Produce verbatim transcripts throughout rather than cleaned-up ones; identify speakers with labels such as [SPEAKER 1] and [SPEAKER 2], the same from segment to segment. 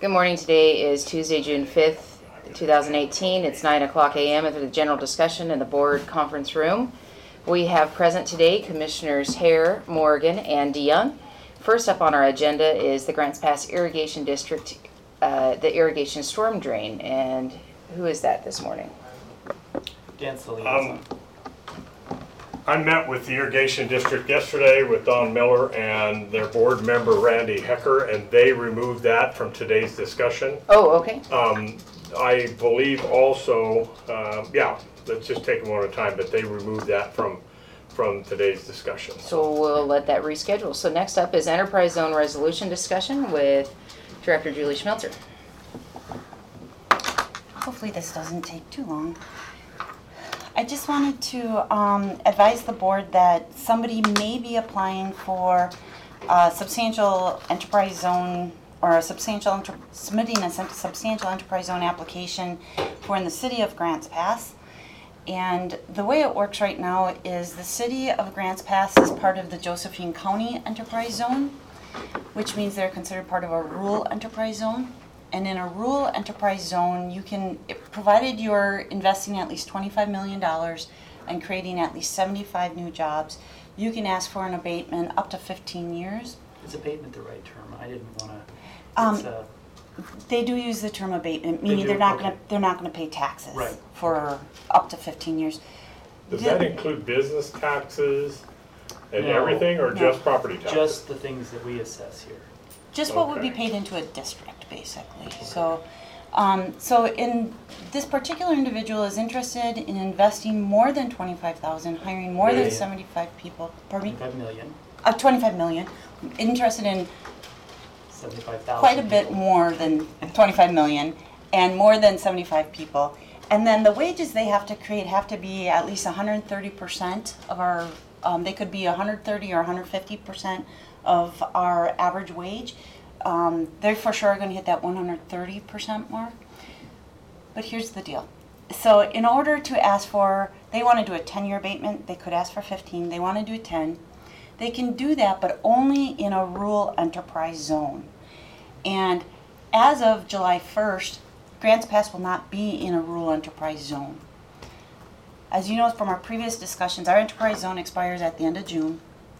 [SPEAKER 1] Good morning. Today is Tuesday, June fifth, two thousand eighteen. It's nine o'clock a m at the general discussion in the board conference room. We have present today Commissioners Hare, Morgan, and DeYoung. First up on our agenda is the Grants Pass Irrigation District, uh, the irrigation storm drain. And who is that this morning?
[SPEAKER 2] Dan Salinas.
[SPEAKER 3] Um, I met with the irrigation district yesterday with Don Miller and their board member Randy Hecker, and they removed that from today's discussion.
[SPEAKER 1] Oh, okay.
[SPEAKER 3] Um, I believe also, uh, yeah, let's just take them one at a time, but they removed that from from today's discussion.
[SPEAKER 1] So we'll let that reschedule. So next up is Enterprise Zone Resolution discussion with Director Julie Schmelzer.
[SPEAKER 4] Hopefully this doesn't take too long. I just wanted to um, advise the board that somebody may be applying for a substantial enterprise zone or a substantial enter- submitting a substantial enterprise zone application for in the city of Grants Pass. And the way it works right now is the city of Grants Pass is part of the Josephine County Enterprise Zone, which means they're considered part of a rural enterprise zone. And in a rural enterprise zone, you can, provided you're investing at least twenty-five million dollars and creating at least seventy-five new jobs, you can ask for an abatement up to fifteen years.
[SPEAKER 2] Is abatement the right term? I didn't want to.
[SPEAKER 4] Um,
[SPEAKER 2] uh,
[SPEAKER 4] they do use the term abatement, meaning
[SPEAKER 2] They do?
[SPEAKER 4] they're not
[SPEAKER 2] Okay.
[SPEAKER 4] going to they're not going to pay taxes
[SPEAKER 2] Right.
[SPEAKER 4] for up to fifteen years.
[SPEAKER 3] Does
[SPEAKER 4] The-
[SPEAKER 3] that include business taxes and
[SPEAKER 2] No.
[SPEAKER 3] everything, or
[SPEAKER 4] No.
[SPEAKER 3] just property taxes?
[SPEAKER 2] just the things that we assess here.
[SPEAKER 4] Just what would be
[SPEAKER 3] Okay.
[SPEAKER 4] paid into a district, basically. So, um, so in this particular individual is interested in investing more than twenty-five thousand, hiring more than
[SPEAKER 3] Million.
[SPEAKER 4] seventy-five people. Pardon me?
[SPEAKER 2] twenty-five million,
[SPEAKER 4] Uh, twenty-five million. Interested in
[SPEAKER 2] seventy-five thousand.
[SPEAKER 4] quite a bit more than twenty-five million, and more than seventy-five people. And then the wages they have to create have to be at least one hundred thirty percent of our. Um, they could be one hundred thirty or one hundred fifty percent of our average wage. Um, they for sure are going to hit that one hundred thirty percent mark. But here's the deal. So in order to ask for, they want to do a ten-year abatement, they could ask for fifteen. They want to do ten. They can do that, but only in a rural enterprise zone. And as of July first, Grants Pass will not be in a rural enterprise zone. As you know from our previous discussions, our enterprise zone expires at the end of June.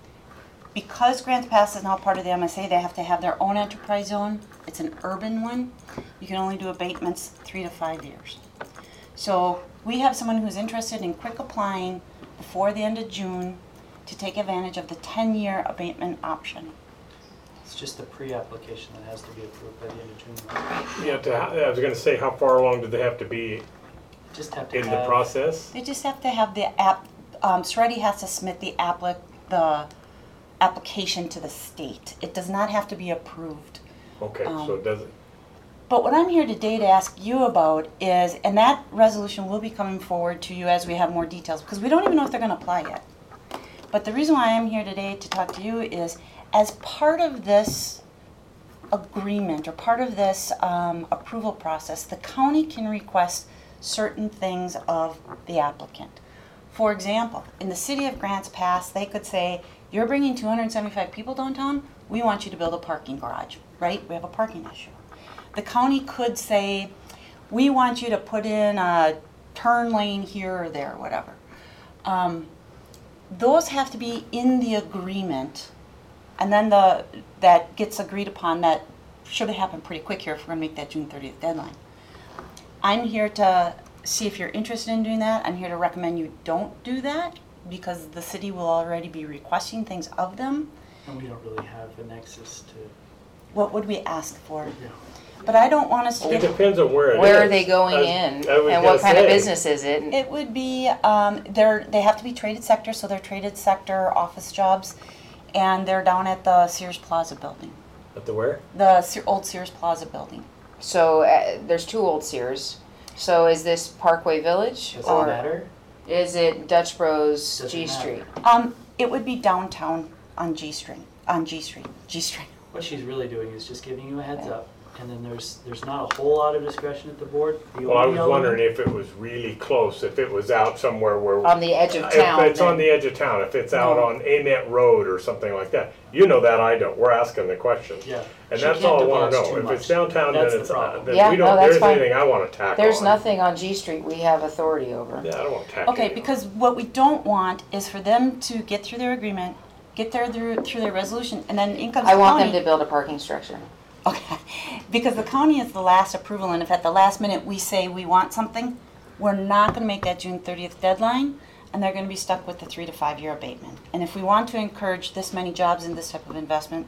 [SPEAKER 4] Because Grants Pass is now part of the M S A, they have to have their own enterprise zone. It's an urban one. You can only do abatements three to five years. So we have someone who's interested in quick applying before the end of June to take advantage of the ten-year abatement option.
[SPEAKER 2] It's just the pre-application that has to be approved by the end of June.
[SPEAKER 3] Yeah, to, I was going to say, how far along do they have to be
[SPEAKER 2] Just have to
[SPEAKER 3] in
[SPEAKER 2] have.
[SPEAKER 3] the process?
[SPEAKER 4] They just have to have the app, um, Seretti has to submit the applic, the application to the state. It does not have to be approved.
[SPEAKER 3] Okay,
[SPEAKER 4] Um,
[SPEAKER 3] so it doesn't.
[SPEAKER 4] But what I'm here today to ask you about is, and that resolution will be coming forward to you as we have more details, because we don't even know if they're going to apply yet. But the reason why I'm here today to talk to you is, as part of this agreement or part of this um, approval process, the county can request certain things of the applicant. For example, in the city of Grants Pass, they could say, you're bringing two hundred seventy-five people downtown, we want you to build a parking garage, right? We have a parking issue. The county could say, we want you to put in a turn lane here or there, whatever. Um, those have to be in the agreement, and then the that gets agreed upon. That should have happened pretty quick here if we're going to make that June thirtieth deadline. I'm here to see if you're interested in doing that. I'm here to recommend you don't do that, because the city will already be requesting things of them.
[SPEAKER 2] And we don't really have a nexus to.
[SPEAKER 4] What would we ask for?
[SPEAKER 2] Yeah.
[SPEAKER 4] But I don't want us to
[SPEAKER 3] It
[SPEAKER 4] get...
[SPEAKER 3] depends on where it is.
[SPEAKER 1] Where are they going
[SPEAKER 3] I was-
[SPEAKER 1] in?
[SPEAKER 3] I was
[SPEAKER 1] And what
[SPEAKER 3] gonna
[SPEAKER 1] kind of
[SPEAKER 3] say.
[SPEAKER 1] business is it?
[SPEAKER 4] It would be, um, they're, they have to be traded sector, so they're traded sector office jobs, and they're down at the Sears Plaza building,
[SPEAKER 3] At the where?
[SPEAKER 4] the Se- old Sears Plaza building.
[SPEAKER 1] So uh, there's two old Sears. So is this Parkway Village?
[SPEAKER 2] Does
[SPEAKER 1] or
[SPEAKER 2] it matter?
[SPEAKER 1] is it Dutch Bros
[SPEAKER 2] Doesn't
[SPEAKER 1] G
[SPEAKER 2] matter.
[SPEAKER 1] Street?
[SPEAKER 4] Um, it would be downtown on G Street, on G Street, G Street.
[SPEAKER 2] What she's really doing is just giving you a heads
[SPEAKER 1] Yeah.
[SPEAKER 2] up and then there's, there's not a whole lot of discretion at the board. The
[SPEAKER 3] Well, I
[SPEAKER 2] only
[SPEAKER 3] was
[SPEAKER 2] element-
[SPEAKER 3] wondering if it was really close, if it was out somewhere where.
[SPEAKER 1] On the edge of town.
[SPEAKER 3] If it's on
[SPEAKER 1] then-
[SPEAKER 3] the edge of town, if it's out
[SPEAKER 4] No.
[SPEAKER 3] on Amet Road or something like that. You know that, I don't. We're asking the question.
[SPEAKER 2] Yeah.
[SPEAKER 3] And
[SPEAKER 2] She
[SPEAKER 3] that's
[SPEAKER 2] can't
[SPEAKER 3] all I wanna
[SPEAKER 2] divulge
[SPEAKER 3] know.
[SPEAKER 2] too
[SPEAKER 3] If it's
[SPEAKER 2] much.
[SPEAKER 3] downtown, then
[SPEAKER 2] That's the
[SPEAKER 3] it's, uh,
[SPEAKER 2] problem.
[SPEAKER 3] then
[SPEAKER 1] Yeah,
[SPEAKER 3] we
[SPEAKER 1] no,
[SPEAKER 3] don't,
[SPEAKER 1] that's
[SPEAKER 3] there's
[SPEAKER 1] fine.
[SPEAKER 3] anything I wanna tackle
[SPEAKER 1] There's
[SPEAKER 3] on.
[SPEAKER 1] nothing on G Street we have authority over.
[SPEAKER 3] Yeah, I don't wanna tackle.
[SPEAKER 4] Okay,
[SPEAKER 3] it.
[SPEAKER 4] because what we don't want is for them to get through their agreement, get their, through, through their resolution, and then in comes the
[SPEAKER 1] I want them
[SPEAKER 4] county.
[SPEAKER 1] to build a parking structure.
[SPEAKER 4] Okay, because the county is the last approval, and if at the last minute we say we want something, we're not gonna make that June thirtieth deadline, and they're gonna be stuck with the three to five year abatement. And if we want to encourage this many jobs in this type of investment,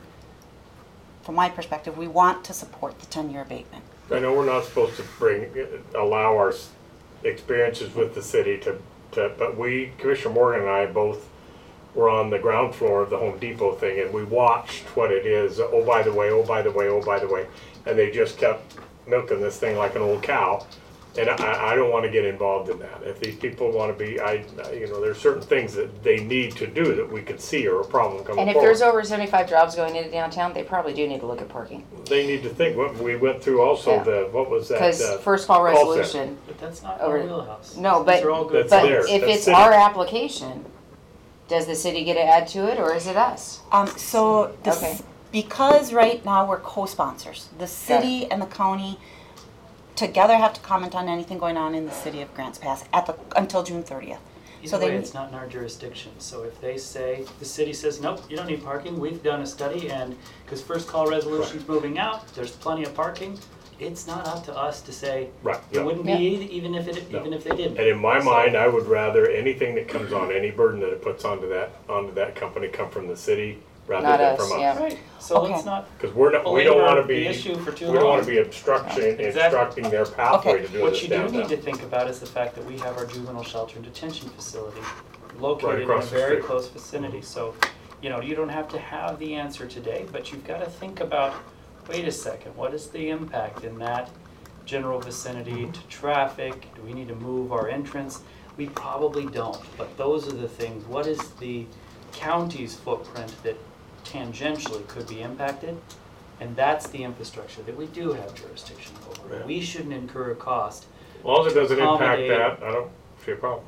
[SPEAKER 4] from my perspective, we want to support the ten year abatement.
[SPEAKER 3] I know we're not supposed to bring, allow our s- experiences with the city to, to, but we, Commissioner Morgan and I both were on the ground floor of the Home Depot thing and we watched what it is, oh, by the way, oh, by the way, oh, by the way. And they just kept milking this thing like an old cow. And I, I don't want to get involved in that. If these people want to be, I, you know, there's certain things that they need to do that we could see are a problem coming
[SPEAKER 1] And if
[SPEAKER 3] forward.
[SPEAKER 1] there's over seventy-five jobs going into downtown, they probably do need to look at parking.
[SPEAKER 3] They need to think, what, we went through also
[SPEAKER 1] Yeah.
[SPEAKER 3] the, what was that?
[SPEAKER 1] Because
[SPEAKER 3] uh,
[SPEAKER 1] first call
[SPEAKER 3] call center.
[SPEAKER 1] resolution,
[SPEAKER 2] But that's not
[SPEAKER 1] Over-
[SPEAKER 2] our wheelhouse.
[SPEAKER 1] no,
[SPEAKER 2] These
[SPEAKER 1] but,
[SPEAKER 2] are all good
[SPEAKER 3] That's
[SPEAKER 1] but
[SPEAKER 3] theirs.
[SPEAKER 1] if
[SPEAKER 3] That's
[SPEAKER 1] it's
[SPEAKER 3] city.
[SPEAKER 1] our application, does the city get to add to it or is it us?
[SPEAKER 4] Um, so this,
[SPEAKER 1] Okay.
[SPEAKER 4] because right now we're co-sponsors, the city and the county together have to comment on anything going on in the city of Grants Pass at the, until June thirtieth. So
[SPEAKER 2] Either way,
[SPEAKER 4] they,
[SPEAKER 2] it's not in our jurisdiction, so if they say, the city says, nope, you don't need parking, we've done a study, and, because first call resolution's moving out, there's plenty of parking, it's not up to us to say,
[SPEAKER 3] Right,
[SPEAKER 2] it
[SPEAKER 3] no.
[SPEAKER 2] wouldn't be,
[SPEAKER 1] Yeah.
[SPEAKER 2] e- even if it,
[SPEAKER 3] No.
[SPEAKER 2] even if they didn't.
[SPEAKER 3] And in my
[SPEAKER 2] So-
[SPEAKER 3] mind, I would rather anything that comes on, any burden that it puts onto that, onto that company come from the city rather
[SPEAKER 1] Not
[SPEAKER 3] than
[SPEAKER 1] us,
[SPEAKER 3] from
[SPEAKER 1] yeah.
[SPEAKER 3] us.
[SPEAKER 2] Right, so
[SPEAKER 4] Okay.
[SPEAKER 2] let's not
[SPEAKER 3] Because we're not, we don't
[SPEAKER 2] belabor
[SPEAKER 3] wanna
[SPEAKER 2] the
[SPEAKER 3] be,
[SPEAKER 2] issue for too
[SPEAKER 3] we don't wanna
[SPEAKER 2] long.
[SPEAKER 3] be obstruction,
[SPEAKER 2] Exactly.
[SPEAKER 3] obstructing their pathway
[SPEAKER 4] Okay.
[SPEAKER 3] to do
[SPEAKER 2] What
[SPEAKER 3] this
[SPEAKER 2] you do need to
[SPEAKER 3] downtown.
[SPEAKER 2] think about is the fact that we have our juvenile shelter and detention facility located in a
[SPEAKER 3] across the
[SPEAKER 2] very
[SPEAKER 3] street.
[SPEAKER 2] close vicinity. So, you know, you don't have to have the answer today, but you've got to think about, wait a second, what is the impact in that general vicinity to traffic? Do we need to move our entrance? We probably don't, but those are the things. What is the county's footprint that tangentially could be impacted? And that's the infrastructure that we do have jurisdiction over.
[SPEAKER 3] Yeah.
[SPEAKER 2] We shouldn't incur a cost.
[SPEAKER 3] As long as it doesn't impact
[SPEAKER 2] accommodate-
[SPEAKER 3] that, I don't see a problem.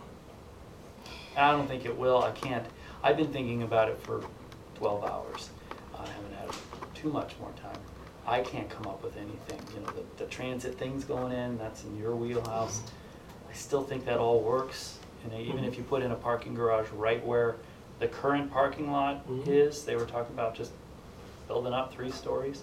[SPEAKER 2] I don't think it will. I can't. I've been thinking about it for twelve hours. I haven't had too much more time. I can't come up with anything. You know, the, the transit thing's going in, that's in your wheelhouse. I still think that all works. And even if you put in a parking garage right where the current parking lot
[SPEAKER 3] Mhm.
[SPEAKER 2] is, they were talking about just building up three stories.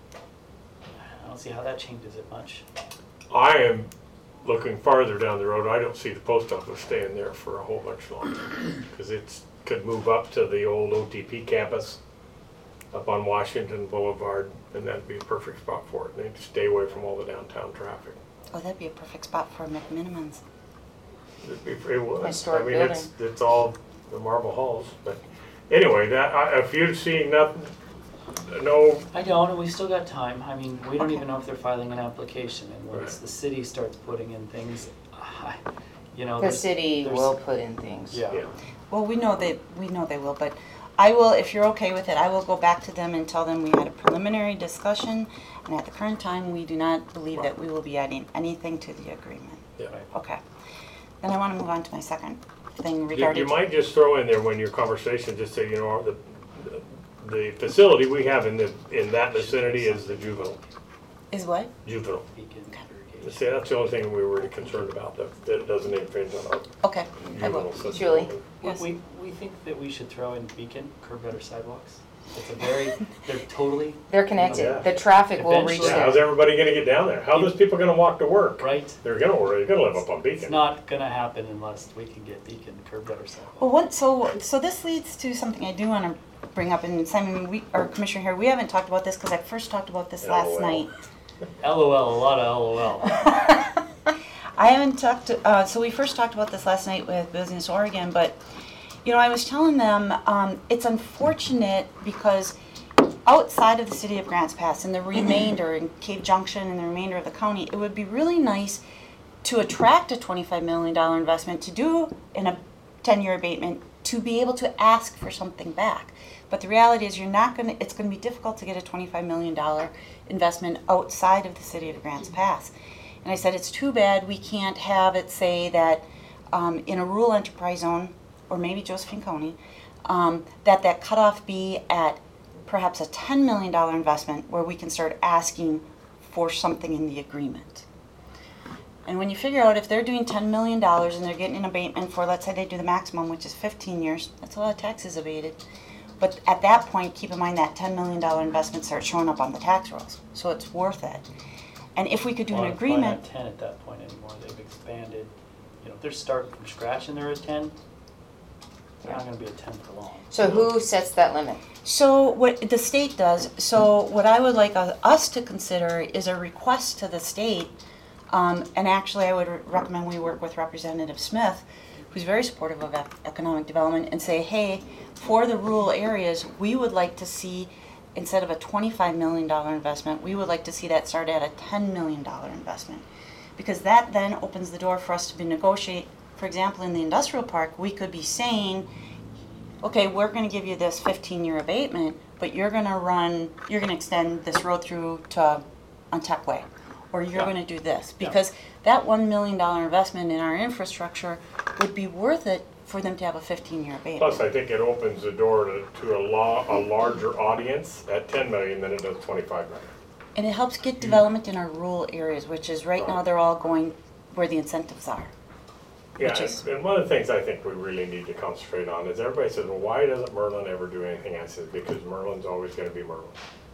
[SPEAKER 2] I don't see how that changes it much.
[SPEAKER 3] I am looking farther down the road, I don't see the post office staying there for a whole bunch longer. Because it's, could move up to the old O T P campus up on Washington Boulevard, and that'd be a perfect spot for it. They'd stay away from all the downtown traffic.
[SPEAKER 4] oh, that'd be a perfect spot for McMinimans.
[SPEAKER 3] It'd be, it would.
[SPEAKER 1] Historic
[SPEAKER 3] I mean, it's, it's all the marble halls, but anyway, that, I, if you're seeing nothing, no,
[SPEAKER 2] I don't, and we still got time. I mean, we don't
[SPEAKER 4] Okay.
[SPEAKER 2] even know if they're filing an application, and once
[SPEAKER 3] Right.
[SPEAKER 2] the city starts putting in things, I- you know,
[SPEAKER 1] The
[SPEAKER 2] there's-
[SPEAKER 1] city
[SPEAKER 2] there's-
[SPEAKER 1] will put in things.
[SPEAKER 2] Yeah.
[SPEAKER 3] yeah.
[SPEAKER 4] Well, we know they, we know they will, but I will, if you're okay with it, I will go back to them and tell them we had a preliminary discussion, and at the current time, we do not believe that we will be adding anything to the agreement.
[SPEAKER 3] Yeah.
[SPEAKER 2] Right.
[SPEAKER 4] Okay. Then I want to move on to my second thing
[SPEAKER 3] You,
[SPEAKER 4] regarding.
[SPEAKER 3] you might just throw in there when your conversation, just say, you know, the, the facility we have in the, in that vicinity is the juvenile,
[SPEAKER 4] Is what?
[SPEAKER 3] juvenile.
[SPEAKER 2] Beacon irrigation.
[SPEAKER 3] See, that's the only thing we were really concerned about, that, that it doesn't infringe on our
[SPEAKER 4] Okay, I will.
[SPEAKER 3] juvenile system.
[SPEAKER 1] Julie?
[SPEAKER 2] We-
[SPEAKER 4] Yes.
[SPEAKER 2] We, we think that we should throw in Beacon, curb gutter sidewalks. It's a very, they're totally
[SPEAKER 1] They're connected.
[SPEAKER 3] Yeah.
[SPEAKER 1] The traffic will reach
[SPEAKER 2] Eventually.
[SPEAKER 3] Yeah, how's
[SPEAKER 1] there.
[SPEAKER 3] everybody gonna get down there? How are those people gonna walk to work?
[SPEAKER 2] right.
[SPEAKER 3] They're gonna, they're gonna live up on
[SPEAKER 2] It's
[SPEAKER 3] Beacon.
[SPEAKER 2] not gonna happen unless we can get Beacon curb gutter sidewalks.
[SPEAKER 4] Well, one, so, so this leads to something I do want to bring up, and Simon, we, or Commissioner Hare, we haven't talked about this because I first talked about this last
[SPEAKER 3] LOL.
[SPEAKER 4] night.
[SPEAKER 2] LOL, a lot of LOL.
[SPEAKER 4] I haven't talked, to- uh, so we first talked about this last night with Business Oregon, but, you know, I was telling them, um, it's unfortunate because outside of the city of Grants Pass and the remainder, in Cave Junction and the remainder of the county, it would be really nice to attract a twenty-five million dollar investment, to do in a ten-year abatement, to be able to ask for something back. But the reality is you're not gonna, it's gonna be difficult to get a twenty-five million dollar investment outside of the city of Grants Pass. And I said, it's too bad we can't have it say that um, in a rural enterprise zone, or maybe Josephine County, um, that that cutoff be at perhaps a ten million dollars investment where we can start asking for something in the agreement. And when you figure out if they're doing ten million dollars and they're getting an abatement for, let's say they do the maximum, which is fifteen years, that's a lot of taxes abated. But at that point, keep in mind that ten million dollars investment starts showing up on the tax rolls. So it's worth it. And if we could do
[SPEAKER 2] Well,
[SPEAKER 4] an
[SPEAKER 2] it's probably
[SPEAKER 4] agreement.
[SPEAKER 2] not ten at that point anymore, they've expanded. You know, if they're starting from scratch and they're at ten, they're not gonna be at ten for long.
[SPEAKER 1] So who sets that limit?
[SPEAKER 4] So what the state does, so what I would like uh, us to consider is a request to the state, um, and actually I would re- recommend we work with Representative Smith, who's very supportive of ec- economic development, and say, hey, for the rural areas, we would like to see, instead of a twenty-five million dollars investment, we would like to see that start at a ten million dollars investment. Because that then opens the door for us to be negotiate. For example, in the industrial park, we could be saying, okay, we're going to give you this fifteen-year abatement, but you're going to run, you're going to extend this road through to Ontech Way, or you're
[SPEAKER 2] Yeah.
[SPEAKER 4] going to do this.
[SPEAKER 2] Yeah.
[SPEAKER 4] Because that one million dollars investment in our infrastructure would be worth it for them to have a fifteen-year abatement.
[SPEAKER 3] Plus, I think it opens the door to, to a law, a larger audience at ten million than it does twenty-five million.
[SPEAKER 4] And it helps get development in our rural areas, which is right now they're all going where the incentives are.
[SPEAKER 3] Yeah,
[SPEAKER 4] Which is-
[SPEAKER 3] and and one of the things I think we really need to concentrate on is everybody says, well, why doesn't Merlin ever do anything? I said, because Merlin's always gonna be Merlin.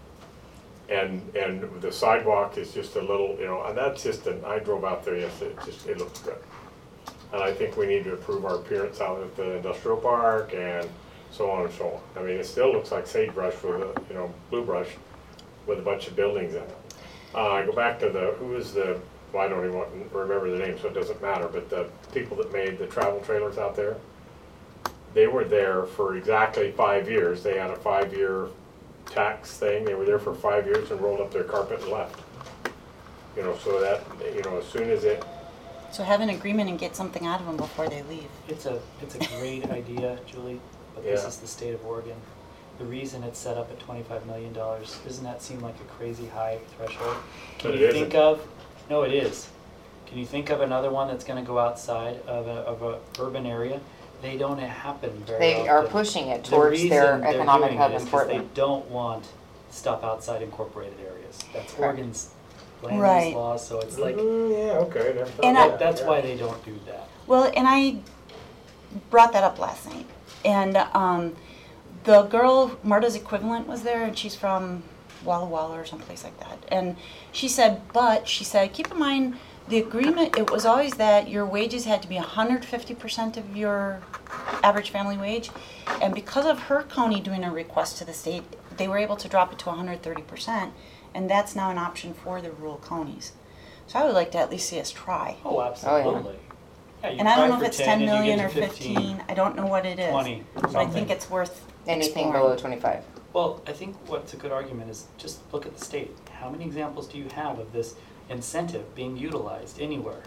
[SPEAKER 3] And, and the sidewalk is just a little, you know, and that's just, an I drove out there yesterday, it just, it looks good. And I think we need to improve our appearance out at the industrial park and so on and so on. I mean, it still looks like sagebrush with a, you know, blue brush with a bunch of buildings in it. Uh, I go back to the, who is the, well, I don't even want to remember the name, so it doesn't matter, but the people that made the travel trailers out there, they were there for exactly five years. They had a five-year tax thing. They were there for five years and rolled up their carpet and left. You know, so that, you know, as soon as it,
[SPEAKER 4] So have an agreement and get something out of them before they leave.
[SPEAKER 2] It's a, it's a great idea, Julie, but this
[SPEAKER 3] Yeah.
[SPEAKER 2] is the state of Oregon. The reason it's set up at twenty-five million dollars, doesn't that seem like a crazy high threshold? Can
[SPEAKER 3] But it
[SPEAKER 2] you
[SPEAKER 3] isn't.
[SPEAKER 2] think of, no, it is. Can you think of another one that's gonna go outside of a, of a urban area? They don't happen very often.
[SPEAKER 1] They are pushing it
[SPEAKER 2] The
[SPEAKER 1] towards their
[SPEAKER 2] reason they're
[SPEAKER 1] economic
[SPEAKER 2] doing
[SPEAKER 1] hub
[SPEAKER 2] it is
[SPEAKER 1] in
[SPEAKER 2] 'cause they
[SPEAKER 1] Portland.
[SPEAKER 2] don't want stuff outside incorporated areas. That's
[SPEAKER 1] Correct.
[SPEAKER 2] Oregon's land
[SPEAKER 4] Right.
[SPEAKER 2] use law, so it's like,
[SPEAKER 3] mm, yeah, okay. never thought
[SPEAKER 4] And
[SPEAKER 3] of
[SPEAKER 4] I-
[SPEAKER 3] that,
[SPEAKER 2] that's
[SPEAKER 3] yeah.
[SPEAKER 2] why they don't do that.
[SPEAKER 4] Well, and I brought that up last night. And um, the girl, Marta's equivalent, was there, and she's from Walla Walla or someplace like that. And she said, but, she said, keep in mind, the agreement, it was always that your wages had to be one hundred fifty percent of your average family wage. And because of her county doing a request to the state, they were able to drop it to one hundred thirty percent. And that's now an option for the rural counties. So I would like to at least see us try.
[SPEAKER 2] Oh, absolutely. Yeah, you
[SPEAKER 4] And I don't
[SPEAKER 2] try
[SPEAKER 4] know if
[SPEAKER 2] for
[SPEAKER 4] it's ten
[SPEAKER 2] and you
[SPEAKER 4] million
[SPEAKER 2] get
[SPEAKER 4] or
[SPEAKER 2] to
[SPEAKER 4] fifteen, I don't know what it is.
[SPEAKER 2] twenty,
[SPEAKER 4] But I
[SPEAKER 2] something.
[SPEAKER 4] think it's worth
[SPEAKER 1] Anything
[SPEAKER 4] exploring.
[SPEAKER 1] below twenty-five.
[SPEAKER 2] Well, I think what's a good argument is just look at the state. How many examples do you have of this incentive being utilized anywhere?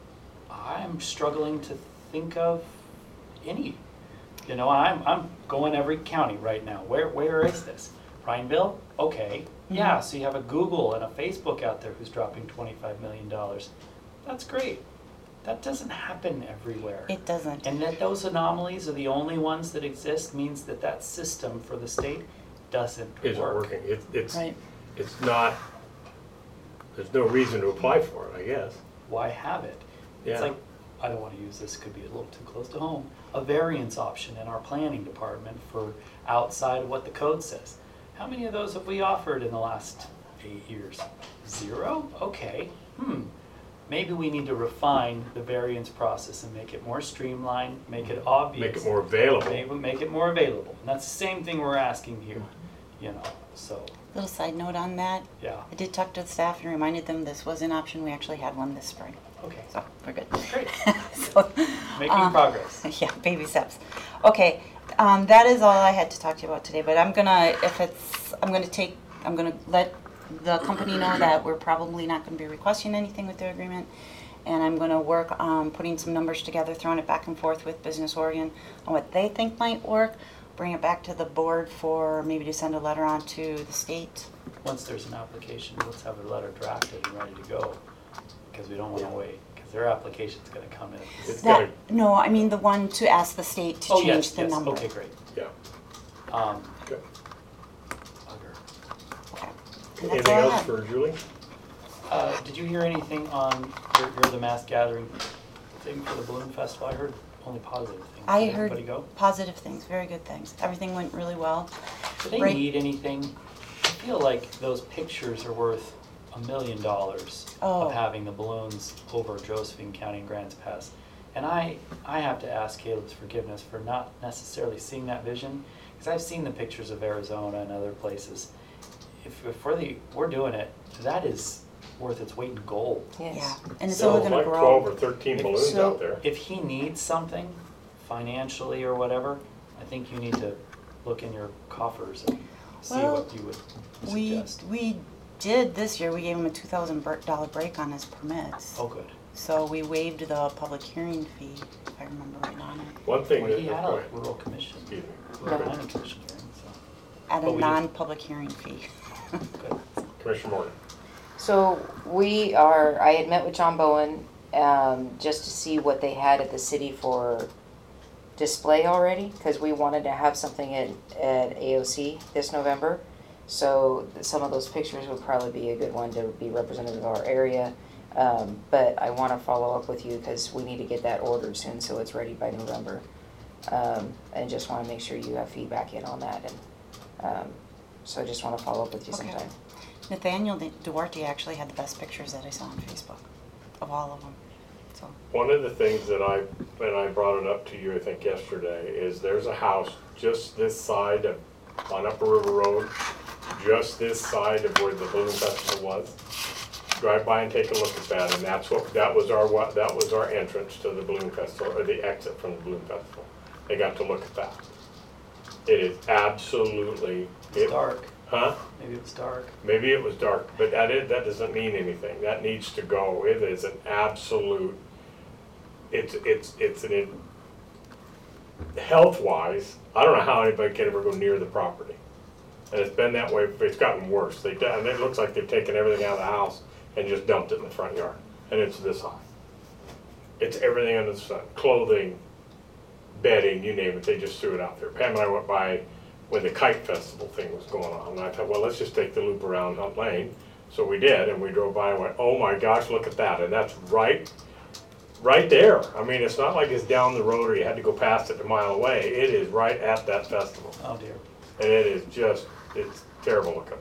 [SPEAKER 2] I'm struggling to think of any. You know, I'm, I'm going every county right now. Where, where is this? Prineville? Okay. Yeah, so you have a Google and a Facebook out there who's dropping twenty-five million dollars. That's great. That doesn't happen everywhere.
[SPEAKER 4] It doesn't.
[SPEAKER 2] And that those anomalies are the only ones that exist means that that system for the state doesn't
[SPEAKER 3] Isn't
[SPEAKER 2] work.
[SPEAKER 3] working. It, it's,
[SPEAKER 4] Right.
[SPEAKER 3] it's not, there's no reason to apply for it, I guess.
[SPEAKER 2] Why have it? It's
[SPEAKER 3] Yeah.
[SPEAKER 2] like, I don't want to use this, could be a little too close to home, a variance option in our planning department for outside of what the code says. How many of those have we offered in the last eight years? Zero? Okay. Hmm. Maybe we need to refine the variance process and make it more streamlined, make it obvious.
[SPEAKER 3] Make it more available.
[SPEAKER 2] Maybe make it more available. And that's the same thing we're asking here, you know, so,
[SPEAKER 4] Little side note on that,
[SPEAKER 2] yeah,
[SPEAKER 4] I did talk to the staff and reminded them this was an option, we actually had one this spring,
[SPEAKER 2] okay,
[SPEAKER 4] so we're good.
[SPEAKER 2] great,
[SPEAKER 4] So,
[SPEAKER 2] making
[SPEAKER 4] um,
[SPEAKER 2] progress.
[SPEAKER 4] Yeah, baby steps. Okay, um, that is all I had to talk to you about today, but I'm gonna, if it's, I'm gonna take, I'm gonna let the company know that we're probably not gonna be requesting anything with their agreement. And I'm gonna work on putting some numbers together, throwing it back and forth with Business Oregon on what they think might work. bring it back to the board for maybe to send a letter on to the state.
[SPEAKER 2] Once there's an application, let's have a letter drafted and ready to go, because we don't wanna wait, because their application's gonna come in.
[SPEAKER 3] It's
[SPEAKER 4] That,
[SPEAKER 3] gotta,
[SPEAKER 4] no, I mean the one to ask the state to
[SPEAKER 2] Oh,
[SPEAKER 4] change
[SPEAKER 2] yes,
[SPEAKER 4] the
[SPEAKER 2] yes,
[SPEAKER 4] number.
[SPEAKER 2] okay, great.
[SPEAKER 3] yeah.
[SPEAKER 2] Um,
[SPEAKER 3] Okay.
[SPEAKER 2] bugger.
[SPEAKER 4] Okay. And that's
[SPEAKER 3] Anything
[SPEAKER 4] all I
[SPEAKER 3] else
[SPEAKER 4] had.
[SPEAKER 3] for Julie?
[SPEAKER 2] Uh, did you hear anything on your, your the mass gathering thing for the balloon festival? I heard only positive things.
[SPEAKER 4] I
[SPEAKER 2] Did
[SPEAKER 4] heard
[SPEAKER 2] everybody go?
[SPEAKER 4] positive things, very good things. Everything went really well.
[SPEAKER 2] Do they
[SPEAKER 4] Right.
[SPEAKER 2] need anything? I feel like those pictures are worth a million dollars
[SPEAKER 4] Oh.
[SPEAKER 2] of having the balloons over Josephine County and Grants Pass. And I, I have to ask Caleb's forgiveness for not necessarily seeing that vision, because I've seen the pictures of Arizona and other places. If, if we're the, we're doing it, that is worth its weight in gold.
[SPEAKER 1] Yes.
[SPEAKER 4] Yeah, and it's
[SPEAKER 3] So
[SPEAKER 4] only
[SPEAKER 3] it's
[SPEAKER 4] gonna
[SPEAKER 3] like twelve or
[SPEAKER 4] grow.
[SPEAKER 3] thirteen
[SPEAKER 2] If
[SPEAKER 3] balloons
[SPEAKER 1] so-
[SPEAKER 3] out there.
[SPEAKER 2] If he needs something financially or whatever, I think you need to look in your coffers and see
[SPEAKER 4] Well,
[SPEAKER 2] what you would
[SPEAKER 4] We,
[SPEAKER 2] suggest.
[SPEAKER 4] we did this year, we gave him a two thousand dollar break on his permits.
[SPEAKER 2] Oh, good.
[SPEAKER 4] So we waived the public hearing fee, if I remember right on it,
[SPEAKER 3] One thing
[SPEAKER 2] Well,
[SPEAKER 3] that,
[SPEAKER 2] he had
[SPEAKER 3] go
[SPEAKER 2] a
[SPEAKER 3] ahead.
[SPEAKER 2] rural commission,
[SPEAKER 3] Excuse me.
[SPEAKER 2] rural
[SPEAKER 3] Go ahead.
[SPEAKER 2] planning commission hearing, so,
[SPEAKER 4] at
[SPEAKER 2] But
[SPEAKER 4] a
[SPEAKER 2] we did-
[SPEAKER 4] non-public hearing fee.
[SPEAKER 2] good.
[SPEAKER 3] Commissioner Morgan.
[SPEAKER 1] So we are, I had met with John Bowen, um, just to see what they had at the city for display already, because we wanted to have something at, at A O C this November. So some of those pictures would probably be a good one to be representative of our area. Um, but I want to follow up with you because we need to get that ordered soon so it's ready by November. Um, and just want to make sure you have feedback in on that. And um, so I just want to follow up with you
[SPEAKER 4] Okay.
[SPEAKER 1] sometime.
[SPEAKER 4] Nathaniel Duarte actually had the best pictures that I saw on Facebook, of all of them, so.
[SPEAKER 3] One of the things that I, and I brought it up to you, I think yesterday, is there's a house just this side of, on Upper River Road, just this side of where the balloon festival was. Drive by and take a look at that, and that's what, that was our, what, that was our entrance to the balloon festival, or the exit from the balloon festival. They got to look at that. It is absolutely.
[SPEAKER 2] It's
[SPEAKER 3] it-
[SPEAKER 2] dark,
[SPEAKER 3] Huh?
[SPEAKER 2] maybe it was dark.
[SPEAKER 3] Maybe it was dark, but that is, that doesn't mean anything. That needs to go. It is an absolute, it's, it's, it's an, health-wise, I don't know how anybody can ever go near the property. And it's been that way, but it's gotten worse. They, and it looks like they've taken everything out of the house and just dumped it in the front yard. And it's this high. It's everything under the sun, clothing, bedding, you name it, they just threw it out there. Pam and I went by when the kite festival thing was going on, and I thought, well, let's just take the loop around Hunt Lane. So we did, and we drove by and went, oh my gosh, look at that, and that's right, right there. I mean, it's not like it's down the road or you had to go past it a mile away. It is right at that festival,
[SPEAKER 2] Oh dear.
[SPEAKER 3] and it is just, it's terrible looking.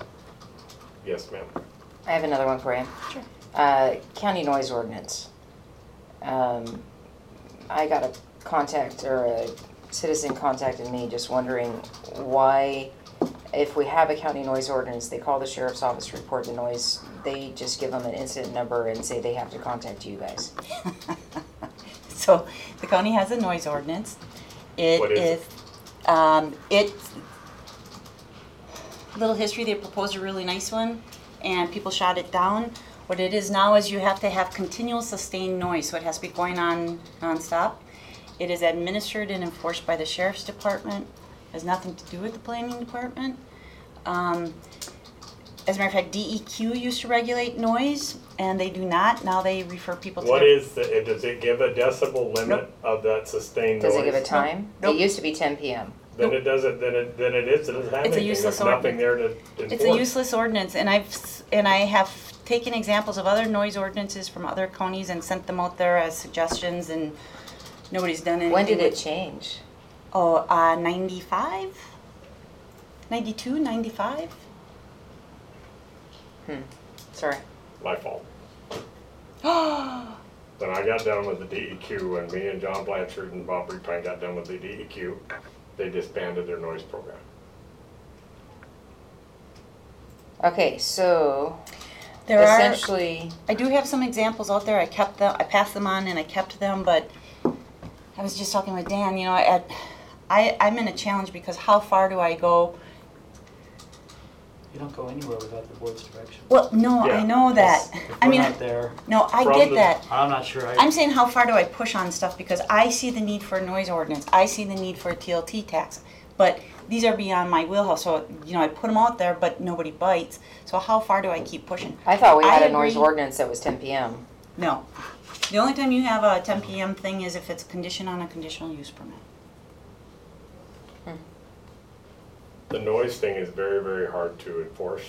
[SPEAKER 3] Yes, ma'am.
[SPEAKER 1] I have another one for you.
[SPEAKER 4] Sure.
[SPEAKER 1] Uh, county noise ordinance. Um, I got a contact or a citizen contacted me just wondering why, if we have a county noise ordinance, they call the sheriff's office, report the noise, they just give them an incident number and say they have to contact you guys.
[SPEAKER 4] So the county has a noise ordinance. It
[SPEAKER 3] What is it?
[SPEAKER 4] is, um, it's, little history, they proposed a really nice one and people shot it down. What it is now is you have to have continual sustained noise, so it has to be going on nonstop. It is administered and enforced by the sheriff's department, has nothing to do with the planning department. Um, as a matter of fact, D E Q used to regulate noise, and they do not. Now they refer people to.
[SPEAKER 3] What
[SPEAKER 4] their-
[SPEAKER 3] is the, it- does it give a decibel limit
[SPEAKER 4] Nope.
[SPEAKER 3] of that sustained noise?
[SPEAKER 1] Does it give a time?
[SPEAKER 4] Nope.
[SPEAKER 1] It used to be ten P M.
[SPEAKER 3] Then it doesn't, then it, then it is, it doesn't have
[SPEAKER 4] It's a
[SPEAKER 3] anything,
[SPEAKER 4] useless
[SPEAKER 3] there's nothing there to enforce.
[SPEAKER 4] It's a useless ordinance, and I've, s- and I have taken examples of other noise ordinances from other counties and sent them out there as suggestions, and nobody's done anything.
[SPEAKER 1] When did it
[SPEAKER 4] with-
[SPEAKER 1] change?
[SPEAKER 4] Oh, uh, ninety-five? ninety-two, ninety-five?
[SPEAKER 1] Hmm, sorry.
[SPEAKER 3] My fault.
[SPEAKER 4] Oh,
[SPEAKER 3] When I got done with the D E Q, and me and John Blanchard and Bob Repine got done with the D E Q, they disbanded their noise program.
[SPEAKER 1] Okay, so
[SPEAKER 4] there are,
[SPEAKER 1] essentially,
[SPEAKER 4] I do have some examples out there, I kept them, I passed them on and I kept them, but I was just talking with Dan, you know, at, I, I'm in a challenge because how far do I go?
[SPEAKER 2] You don't go anywhere without the board's direction.
[SPEAKER 4] Well, no,
[SPEAKER 3] Yeah.
[SPEAKER 4] I know that.
[SPEAKER 2] If
[SPEAKER 4] I
[SPEAKER 2] we're
[SPEAKER 4] mean,
[SPEAKER 2] not there,
[SPEAKER 4] no, I
[SPEAKER 3] From
[SPEAKER 4] get
[SPEAKER 3] the-
[SPEAKER 4] that.
[SPEAKER 2] I'm not sure I.
[SPEAKER 4] I'm saying how far do I push on stuff because I see the need for a noise ordinance. I see the need for a T L T tax. But these are beyond my wheelhouse, so, you know, I put them out there, but nobody bites. So how far do I keep pushing?
[SPEAKER 1] I thought we
[SPEAKER 4] I
[SPEAKER 1] had a noise
[SPEAKER 4] agree.
[SPEAKER 1] ordinance that was ten P M.
[SPEAKER 4] No. The only time you have a ten P M thing is if it's a condition on a conditional use permit.
[SPEAKER 3] The noise thing is very, very hard to enforce.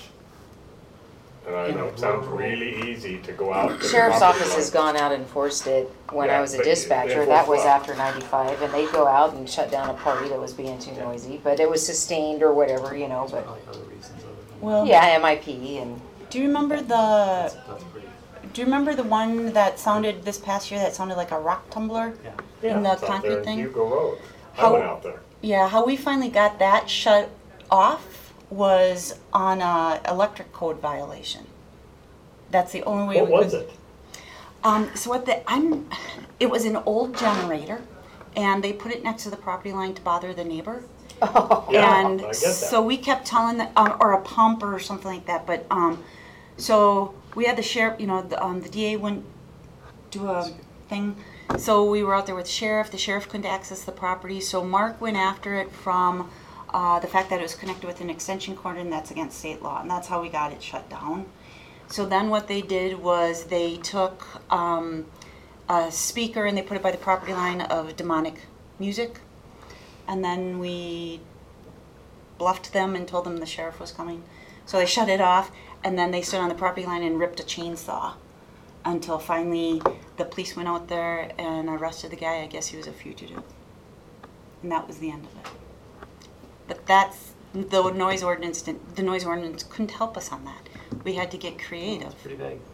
[SPEAKER 3] And I know it sounds really easy to go out. to the
[SPEAKER 1] Sheriff's
[SPEAKER 3] property
[SPEAKER 1] office has
[SPEAKER 3] line.
[SPEAKER 1] gone out and enforced it when
[SPEAKER 3] Yeah,
[SPEAKER 1] I was a
[SPEAKER 3] but
[SPEAKER 1] dispatcher.
[SPEAKER 3] enforce
[SPEAKER 1] That was
[SPEAKER 3] what?
[SPEAKER 1] after ninety-five, and they'd go out and shut down a party that was being too noisy, but it was sustained or whatever, you know, but,
[SPEAKER 2] Probably other reasons other than.
[SPEAKER 4] Well,
[SPEAKER 1] yeah, M I P and,
[SPEAKER 4] do you remember the,
[SPEAKER 2] That's, that's pretty,
[SPEAKER 4] do you remember the one that sounded this past year that sounded like a rock tumbler?
[SPEAKER 2] yeah.
[SPEAKER 3] Yeah,
[SPEAKER 4] in the
[SPEAKER 3] it's out
[SPEAKER 4] concrete
[SPEAKER 3] there in
[SPEAKER 4] thing?
[SPEAKER 3] Hugo Road. I
[SPEAKER 4] How-
[SPEAKER 3] went out there.
[SPEAKER 4] Yeah, how we finally got that shut off was on a electric code violation. That's the only way
[SPEAKER 3] What
[SPEAKER 4] we could.
[SPEAKER 3] was it?
[SPEAKER 4] Um, so what the, I'm, it was an old generator, and they put it next to the property line to bother the neighbor.
[SPEAKER 1] oh,
[SPEAKER 3] Yeah,
[SPEAKER 4] And
[SPEAKER 3] I get that.
[SPEAKER 4] so we kept telling the, um, or a pump or something like that, but, um, so we had the sheriff, you know, the, um, the D A wouldn't do a thing. So we were out there with the sheriff, the sheriff couldn't access the property, so Mark went after it from, uh, the fact that it was connected with an extension cord, and that's against state law, and that's how we got it shut down. So then what they did was they took, um, a speaker and they put it by the property line of demonic music. And then we bluffed them and told them the sheriff was coming. So they shut it off, and then they stood on the property line and ripped a chainsaw until finally the police went out there and arrested the guy. I guess he was a fugitive. And that was the end of it. But that's, the noise ordinance, didn't- the noise ordinance couldn't help us on that. We had to get creative.
[SPEAKER 2] It's pretty vague.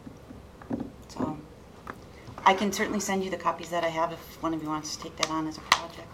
[SPEAKER 4] So I can certainly send you the copies that I have if one of you wants to take that on as a project.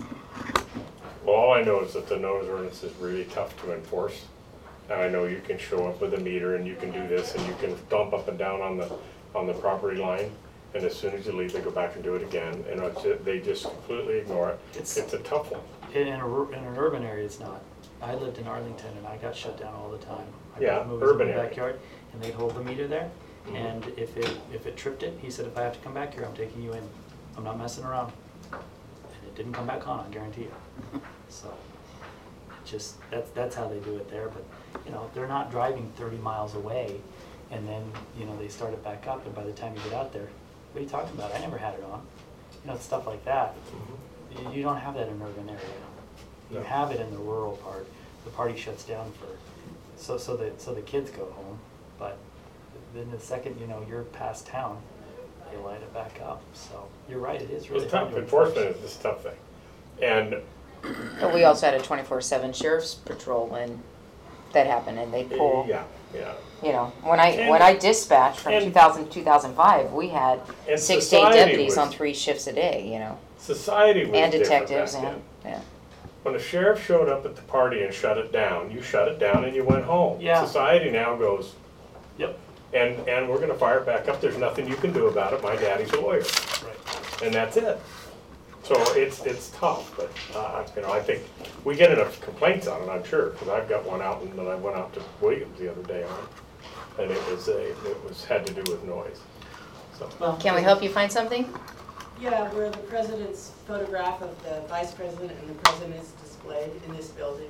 [SPEAKER 3] Well, all I know is that the noise ordinance is really tough to enforce. And I know you can show up with a meter and you can do this and you can dump up and down on the, on the property line. And as soon as you leave, they go back and do it again. And it's, they just completely ignore it.
[SPEAKER 2] It's-
[SPEAKER 3] It's a tough one.
[SPEAKER 2] In, in, a, ru- in an urban area, it's not. I lived in Arlington and I got shut down all the time. I
[SPEAKER 3] Yeah,
[SPEAKER 2] put movies
[SPEAKER 3] urban
[SPEAKER 2] in the
[SPEAKER 3] area.
[SPEAKER 2] backyard, and they'd hold the meter there.
[SPEAKER 3] Mhm.
[SPEAKER 2] And if it if it tripped it, he said, if I have to come back here, I'm taking you in. I'm not messing around. And it didn't come back on, I guarantee you. So, just that's that's how they do it there. But you know, they're not driving thirty miles away, and then you know they start it back up, and by the time you get out there, what are you talking about? I never had it on. You know, it's stuff like that. You- You don't have that in an urban area. You
[SPEAKER 3] No.
[SPEAKER 2] have it in the rural part. The party shuts down for, so so that so the kids go home. But then the second you know you're past town, they light it back up. So you're right. It is really
[SPEAKER 3] It's
[SPEAKER 2] hard
[SPEAKER 3] tough.
[SPEAKER 2] to enforce.
[SPEAKER 3] Enforcement is this tough thing. And
[SPEAKER 1] but we also had a twenty-four seven sheriff's patrol when that happened, and they pull,
[SPEAKER 3] yeah, yeah.
[SPEAKER 1] you know, when I,
[SPEAKER 3] And-
[SPEAKER 1] when I dispatched from
[SPEAKER 3] and-
[SPEAKER 1] two thousand to two thousand five, we had
[SPEAKER 3] And
[SPEAKER 1] six to eight
[SPEAKER 3] society
[SPEAKER 1] deputies
[SPEAKER 3] was-
[SPEAKER 1] on three shifts a day, you know,
[SPEAKER 3] Society was
[SPEAKER 1] and
[SPEAKER 3] different
[SPEAKER 1] detectives
[SPEAKER 3] back
[SPEAKER 1] and,
[SPEAKER 3] then.
[SPEAKER 1] yeah.
[SPEAKER 3] When the sheriff showed up at the party and shut it down, you shut it down and you went home.
[SPEAKER 2] Yeah.
[SPEAKER 3] Society now goes,
[SPEAKER 2] Yep.
[SPEAKER 3] and, and we're gonna fire it back up, there's nothing you can do about it, my daddy's a lawyer,
[SPEAKER 2] Right.
[SPEAKER 3] and that's it. So it's, it's tough, but, uh, you know, I think, we get enough complaints on it, I'm sure, because I've got one out, and then I went out to Williams the other day on, and it was a, it was, had to do with noise, so.
[SPEAKER 2] Well,
[SPEAKER 1] Can we help you find something?
[SPEAKER 5] Yeah, where the president's photograph of the vice president and the president is displayed in this building.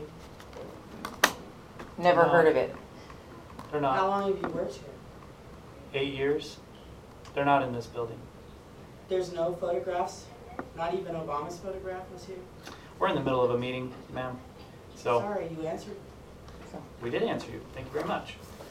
[SPEAKER 1] Never
[SPEAKER 2] No.
[SPEAKER 1] heard of it.
[SPEAKER 2] They're
[SPEAKER 5] How
[SPEAKER 2] not.
[SPEAKER 5] long have you worked here?
[SPEAKER 2] Eight years. They're not in this building.
[SPEAKER 5] There's no photographs? Not even Obama's photograph was here?
[SPEAKER 2] We're in the middle of a meeting, ma'am. So
[SPEAKER 5] Sorry, you answered.
[SPEAKER 2] we did answer you. Thank you very much.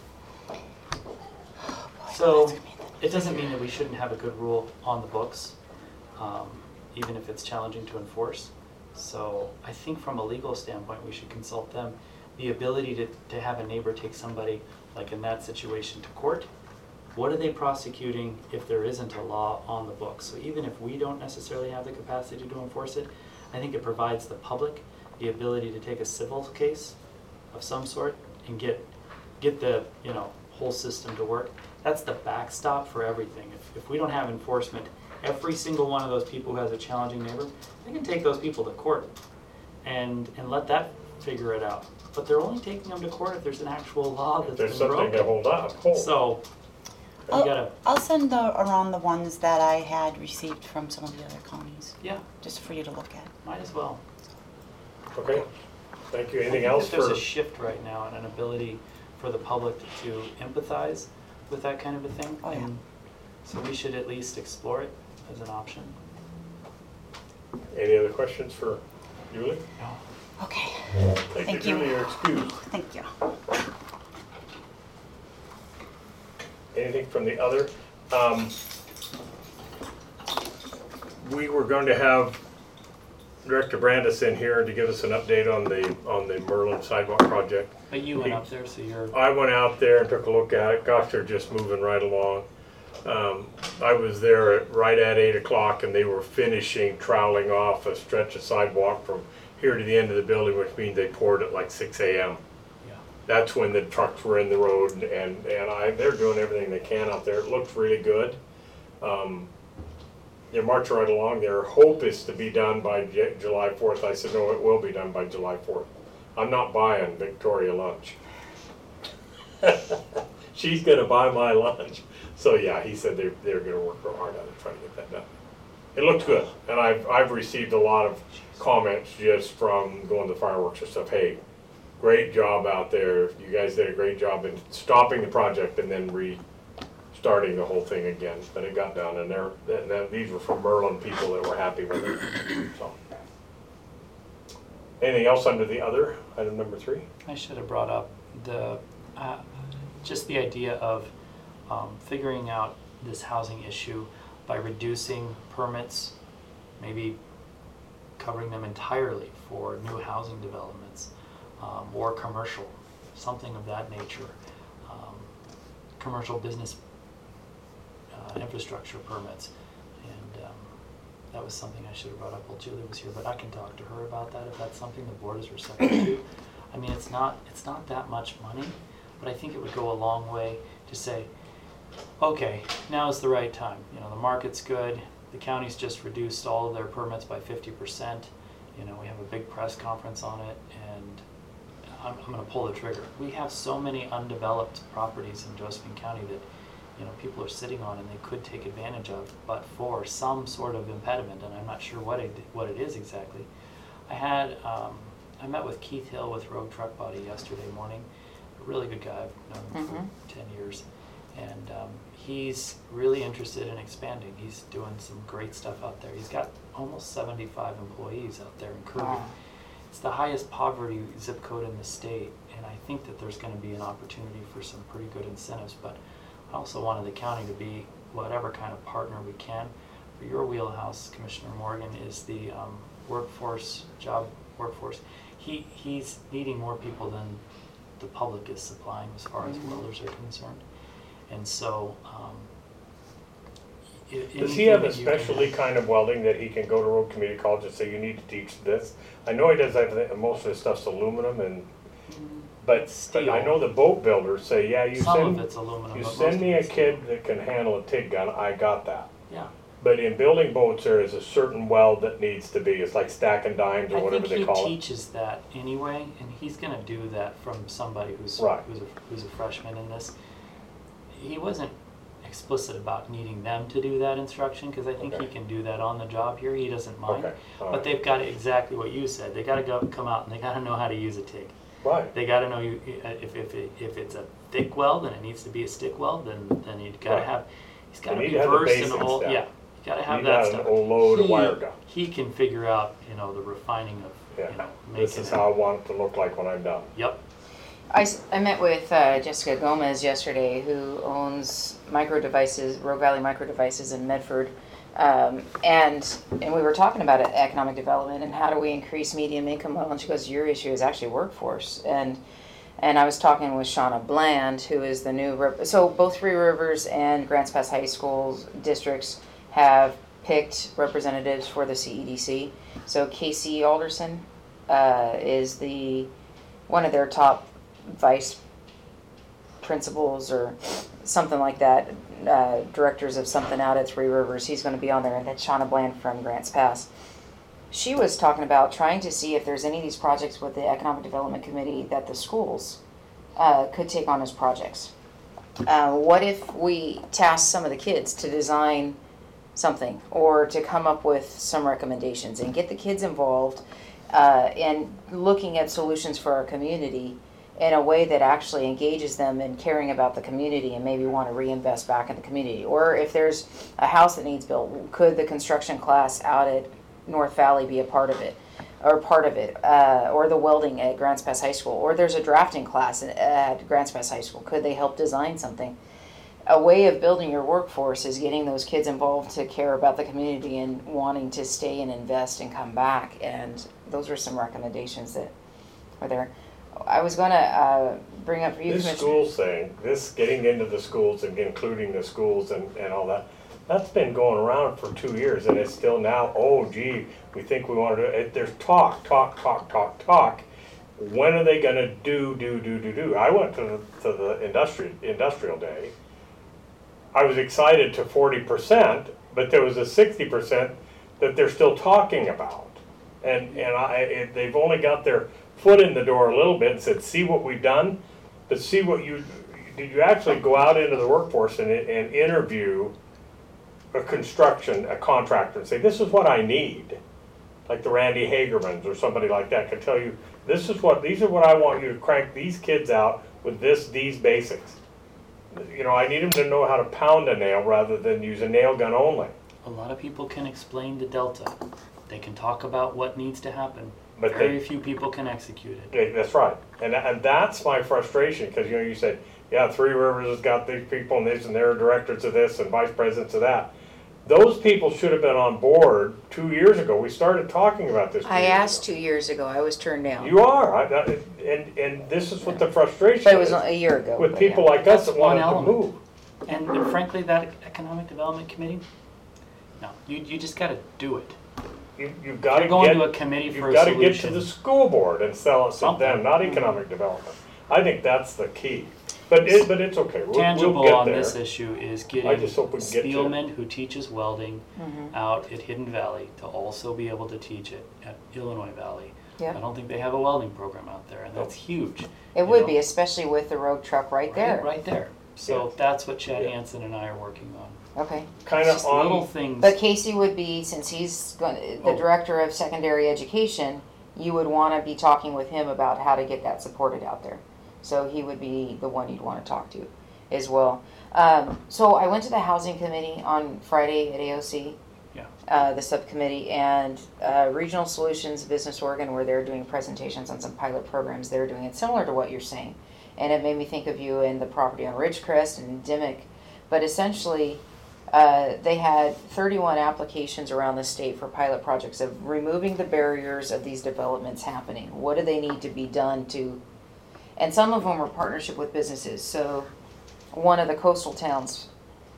[SPEAKER 2] So it doesn't mean that we shouldn't have a good rule on the books, um, even if it's challenging to enforce. So I think from a legal standpoint, we should consult them. The ability to, to have a neighbor take somebody, like in that situation, to court. What are they prosecuting if there isn't a law on the books? So even if we don't necessarily have the capacity to enforce it, I think it provides the public the ability to take a civil case of some sort and get get the you know whole system to work. That's the backstop for everything. If, if we don't have enforcement, every single one of those people who has a challenging neighbor, they can take those people to court and and let that figure it out. But they're only taking them to court if there's an actual law
[SPEAKER 3] If
[SPEAKER 2] that's
[SPEAKER 3] there's
[SPEAKER 2] been
[SPEAKER 3] something to
[SPEAKER 2] broken.
[SPEAKER 3] hold up, hold.
[SPEAKER 2] So you
[SPEAKER 4] I'll,
[SPEAKER 2] gotta,
[SPEAKER 4] I'll send the, around the ones that I had received from some of the other counties,
[SPEAKER 2] yeah,
[SPEAKER 4] just for you to look at.
[SPEAKER 2] might as well.
[SPEAKER 3] Okay, thank you.
[SPEAKER 2] I
[SPEAKER 3] Anything
[SPEAKER 2] think
[SPEAKER 3] else
[SPEAKER 2] that there's
[SPEAKER 3] for?
[SPEAKER 2] a shift right now and an ability for the public to empathize with that kind of a thing.
[SPEAKER 4] Oh, yeah.
[SPEAKER 2] And so we should at least explore it as an option.
[SPEAKER 3] Any other questions for Julie?
[SPEAKER 2] No.
[SPEAKER 4] Okay,
[SPEAKER 3] Thank,
[SPEAKER 4] Thank
[SPEAKER 3] you,
[SPEAKER 4] you.
[SPEAKER 3] Julie. You're excused.
[SPEAKER 4] thank you.
[SPEAKER 3] Anything from the other? Um, we were going to have Director Brandis in here to give us an update on the on the Merlin sidewalk project.
[SPEAKER 2] But you went up there, so you're,
[SPEAKER 3] I went out there and took a look at it. Gosh, they're just moving right along. Um, I was there at, right at eight o'clock, and they were finishing troweling off a stretch of sidewalk from here to the end of the building, which means they poured at like six A M
[SPEAKER 2] yeah.
[SPEAKER 3] That's when the trucks were in the road, and and I they're doing everything they can out there. It looks really good. Um, they're marching right along. Their hope is to be done by J- July fourth. I said, no, it will be done by July fourth. I'm not buying Victoria lunch. She's gonna buy my lunch. So yeah, he said they're, they're gonna work real hard on it, trying to get that done. It looked good, and I've, I've received a lot of comments just from going to fireworks and stuff. Hey, great job out there. You guys did a great job in stopping the project and then restarting the whole thing again. But it got done, and they're, and then these were from Merlin people that were happy with it, so. Anything else under the other, item number three?
[SPEAKER 2] I should have brought up the, uh, just the idea of um, figuring out this housing issue by reducing permits, maybe covering them entirely for new housing developments um, or commercial, something of that nature. Um, commercial business uh, infrastructure permits. And um, that was something I should have brought up while Julie was here, but I can talk to her about that if that's something the board is receptive to. I mean, it's not, it's not that much money, but I think it would go a long way to say, okay, now is the right time. You know, the market's good. The county's just reduced all of their permits by fifty percent. You know, we have a big press conference on it, and I'm, I'm going to pull the trigger. We have so many undeveloped properties in Josephine County that, you know, people are sitting on and they could take advantage of, but for some sort of impediment, and I'm not sure what it, what it is exactly. I had, um, I met with Keith Hill with Rogue Truck Body yesterday morning. A really good guy. I've known him
[SPEAKER 1] Mhm.
[SPEAKER 2] for ten years. And um, he's really interested in expanding. He's doing some great stuff out there. He's got almost seventy-five employees out there in Kirby.
[SPEAKER 1] Wow.
[SPEAKER 2] It's the highest poverty zip code in the state, and I think that there's going to be an opportunity for some pretty good incentives. But I also wanted the county to be whatever kind of partner we can. For your wheelhouse, Commissioner Morgan, is the um, workforce, job workforce. He he's needing more people than the public is supplying as far as
[SPEAKER 1] Mhm.
[SPEAKER 2] welders are concerned. And so, um, i-
[SPEAKER 3] Does he have a
[SPEAKER 2] anything that you can-
[SPEAKER 3] specialty kind of welding that he can go to Road Community College and say, you need to teach this? I know he does everything, most of his stuff's aluminum and, but, but I
[SPEAKER 2] Steel.
[SPEAKER 3] know the boat builders say, yeah, you
[SPEAKER 2] Some of
[SPEAKER 3] send,
[SPEAKER 2] it's aluminum,
[SPEAKER 3] you
[SPEAKER 2] but most
[SPEAKER 3] send
[SPEAKER 2] of
[SPEAKER 3] me a
[SPEAKER 2] it's
[SPEAKER 3] kid
[SPEAKER 2] steel.
[SPEAKER 3] that can handle a TIG gun, I got that.
[SPEAKER 2] Yeah.
[SPEAKER 3] But in building boats, there is a certain weld that needs to be, it's like stacking dimes or
[SPEAKER 2] I
[SPEAKER 3] whatever
[SPEAKER 2] think
[SPEAKER 3] they call
[SPEAKER 2] he
[SPEAKER 3] it.
[SPEAKER 2] teaches that anyway, and he's gonna do that from somebody who's,
[SPEAKER 3] Right.
[SPEAKER 2] who's a, who's a freshman in this. He wasn't explicit about needing them to do that instruction, because I think he
[SPEAKER 3] Okay.
[SPEAKER 2] can do that on the job here, he doesn't mind.
[SPEAKER 3] Okay, all
[SPEAKER 2] But
[SPEAKER 3] right.
[SPEAKER 2] they've got exactly what you said, they gotta go, come out and they gotta know how to use a TIG.
[SPEAKER 3] Right,
[SPEAKER 2] They gotta know you, if, if, it- if it's a thick weld and it needs to be a stick weld, then, then you gotta
[SPEAKER 3] Right.
[SPEAKER 2] have, he's gotta
[SPEAKER 3] need
[SPEAKER 2] be
[SPEAKER 3] to have the
[SPEAKER 2] versed in
[SPEAKER 3] basics
[SPEAKER 2] all,
[SPEAKER 3] down.
[SPEAKER 2] yeah, you gotta have
[SPEAKER 3] need
[SPEAKER 2] that
[SPEAKER 3] to
[SPEAKER 2] stuff.
[SPEAKER 3] have an old load of
[SPEAKER 2] He-
[SPEAKER 3] wire gun.
[SPEAKER 2] He can figure out, you know, the refining of, you
[SPEAKER 3] Yeah,
[SPEAKER 2] know,
[SPEAKER 3] this
[SPEAKER 2] making
[SPEAKER 3] is
[SPEAKER 2] it.
[SPEAKER 3] how I want it to look like when I'm done.
[SPEAKER 2] Yep,
[SPEAKER 1] I, s- I met with uh, Jessica Gomez yesterday, who owns Micro Devices, Rogue Valley Micro Devices in Medford. Um, and and we were talking about it, economic development and how do we increase medium income level. And she goes, your issue is actually workforce. And and I was talking with Shauna Bland, who is the new, rep- so both Three Rivers and Grants Pass High School districts have picked representatives for the C E D C. So Casey Alderson uh, is the one of their top vice principals or something like that, uh, directors of something out at Three Rivers. He's going to be on there, and that's Shauna Bland from Grants Pass. She was talking about trying to see if there's any of these projects with the Economic Development Committee that the schools uh, could take on as projects. Uh, what if we task some of the kids to design something or to come up with some recommendations and get the kids involved uh, and looking at solutions for our community in a way that actually engages them in caring about the community and maybe want to reinvest back in the community. Or if there's a house that needs built, could the construction class out at North Valley be a part of it? Or part of it, uh, or the welding at Grants Pass High School, or there's a drafting class at Grants Pass High School. Could they help design something? A way of building your workforce is getting those kids involved to care about the community and wanting to stay and invest and come back. And those are some recommendations that are there. I was going to uh, bring up for you,
[SPEAKER 3] This
[SPEAKER 1] Commissioner.
[SPEAKER 3] school thing, this getting into the schools and including the schools and, and all that, that's been going around for two years and it's still now, oh gee, we think we want to do it. There's talk, talk, talk, talk, talk. When are they gonna do, do, do, do, do? I went to the, to the industrial, industrial day. I was excited to forty percent, but there was a sixty percent that they're still talking about. And, and I, it, they've only got their foot in the door a little bit and said, see what we've done, but see what you, did you actually go out into the workforce and, and interview a construction, a contractor and say, this is what I need. Like the Randy Hagermans or somebody like that can tell you, this is what, these are what I want you to crank these kids out with this, these basics. You know, I need them to know how to pound a nail rather than use a nail gun only.
[SPEAKER 2] A lot of people can explain the delta. They can talk about what needs to happen.
[SPEAKER 3] But
[SPEAKER 2] Very
[SPEAKER 3] they-
[SPEAKER 2] few people can execute it.
[SPEAKER 3] Okay, that's right. And, and that's my frustration, because, you know, you said, yeah, Three Rivers has got these people and this, and they're directors of this and vice presidents of that. Those people should have been on board two years ago. We started talking about this two
[SPEAKER 1] I
[SPEAKER 3] years
[SPEAKER 1] asked
[SPEAKER 3] ago.
[SPEAKER 1] two years ago. I was turned down.
[SPEAKER 3] You are, I, I, and, and this is what the frustration
[SPEAKER 1] But it was
[SPEAKER 3] is
[SPEAKER 1] a year ago.
[SPEAKER 3] with
[SPEAKER 1] but
[SPEAKER 3] people
[SPEAKER 1] yeah.
[SPEAKER 3] like us
[SPEAKER 2] That's
[SPEAKER 3] that
[SPEAKER 2] one
[SPEAKER 3] wanted to
[SPEAKER 2] element.
[SPEAKER 3] move.
[SPEAKER 2] And, and frankly, that economic development committee, no, you, you just gotta do it.
[SPEAKER 3] You, you've got to
[SPEAKER 2] You're going
[SPEAKER 3] get,
[SPEAKER 2] to a committee for
[SPEAKER 3] you've
[SPEAKER 2] a
[SPEAKER 3] got to get to
[SPEAKER 2] solution.
[SPEAKER 3] the school board and sell it to
[SPEAKER 2] Something.
[SPEAKER 3] them, not economic development. I think that's the key. But it, but it's okay. We'll, we'll
[SPEAKER 2] Tangible
[SPEAKER 3] get
[SPEAKER 2] on
[SPEAKER 3] there.
[SPEAKER 2] this issue is
[SPEAKER 3] I
[SPEAKER 2] getting
[SPEAKER 3] just hope we can get to it.
[SPEAKER 2] Spielman, who teaches welding out at Hidden Valley, to also be able to teach it at Illinois Valley.
[SPEAKER 1] Yeah.
[SPEAKER 2] I don't think they have a welding program out there, and that's huge.
[SPEAKER 1] It
[SPEAKER 2] you
[SPEAKER 1] would
[SPEAKER 2] know?
[SPEAKER 1] be, especially with the rogue truck right there.
[SPEAKER 2] Right there. So
[SPEAKER 3] Yeah.
[SPEAKER 2] that's what Chad
[SPEAKER 3] Yeah.
[SPEAKER 2] Hansen and I are working on.
[SPEAKER 1] Okay.
[SPEAKER 3] Kind
[SPEAKER 2] Just
[SPEAKER 3] of on.
[SPEAKER 2] little things.
[SPEAKER 1] But Casey would be, since he's going, the
[SPEAKER 3] Oh.
[SPEAKER 1] director of secondary education, you would want to be talking with him about how to get that supported out there. So he would be the one you'd want to talk to as well. Um, so I went to the housing committee on Friday at A O C.
[SPEAKER 2] Yeah.
[SPEAKER 1] Uh, the subcommittee, and uh, Regional Solutions Business Oregon, where they're doing presentations on some pilot programs. They're doing it similar to what you're saying. And it made me think of you and the property on Ridgecrest and Dimmick. But essentially, uh, they had thirty-one applications around the state for pilot projects of removing the barriers of these developments happening. What do they need to be done to, and some of them are partnership with businesses. So one of the coastal towns,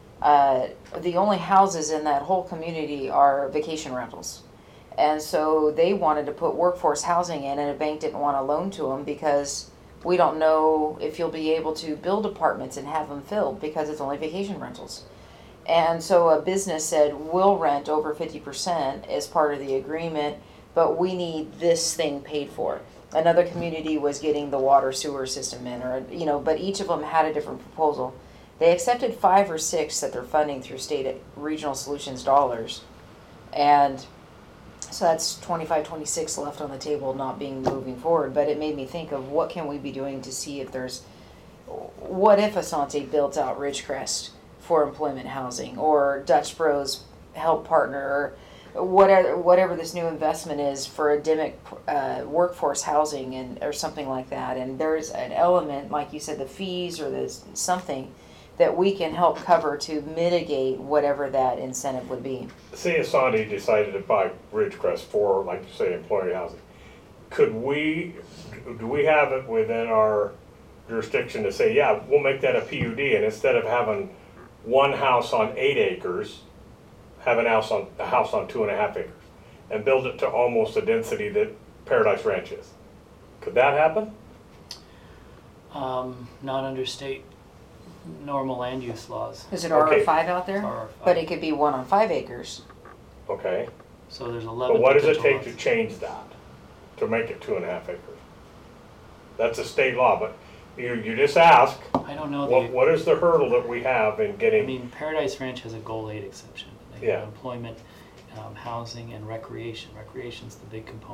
[SPEAKER 1] uh, the only houses in that whole community are vacation rentals. And so they wanted to put workforce housing in, and a bank didn't want to loan to them because we don't know if you'll be able to build apartments and have them filled because it's only vacation rentals. And so a business said, we'll rent over fifty percent as part of the agreement, but we need this thing paid for. Another community was getting the water sewer system in, or, you know, but each of them had a different proposal. They accepted five or six that they're funding through state regional solutions dollars. And so that's twenty-five, twenty-six left on the table, not being moving forward. But it made me think of what can we be doing to see if there's, what if Asante built out Ridgecrest for employment housing, or Dutch Bros help partner, or whatever whatever this new investment is for a Dimmick uh, workforce housing, and or something like that. And there's an element, like you said, the fees or the something that we can help cover to mitigate whatever that incentive would be.
[SPEAKER 3] Say Asante decided to buy Ridgecrest for, like you say, employee housing. Could we, do we have it within our jurisdiction to say, yeah, we'll make that a P U D, and instead of having one house on eight acres, have an house on, a house on two and a half acres, and build it to almost the density that Paradise Ranch is? Could that happen?
[SPEAKER 2] Um, not under state normal land use laws.
[SPEAKER 1] Is it R
[SPEAKER 3] Okay.
[SPEAKER 1] R five out there?
[SPEAKER 2] R R five.
[SPEAKER 1] But it could be one on five acres.
[SPEAKER 3] Okay,
[SPEAKER 2] So there's eleven
[SPEAKER 3] but what does it
[SPEAKER 2] potential
[SPEAKER 3] take to
[SPEAKER 2] lots.
[SPEAKER 3] change that, to make it two and a half acres? That's a state law, but you, you just ask,
[SPEAKER 2] I don't know
[SPEAKER 3] what,
[SPEAKER 2] the,
[SPEAKER 3] what is the hurdle that we have in
[SPEAKER 2] I
[SPEAKER 3] getting,
[SPEAKER 2] mean, Paradise Ranch has a goal eight exception. They
[SPEAKER 3] Yeah.
[SPEAKER 2] have employment, um, housing, and recreation. Recreation's the big component.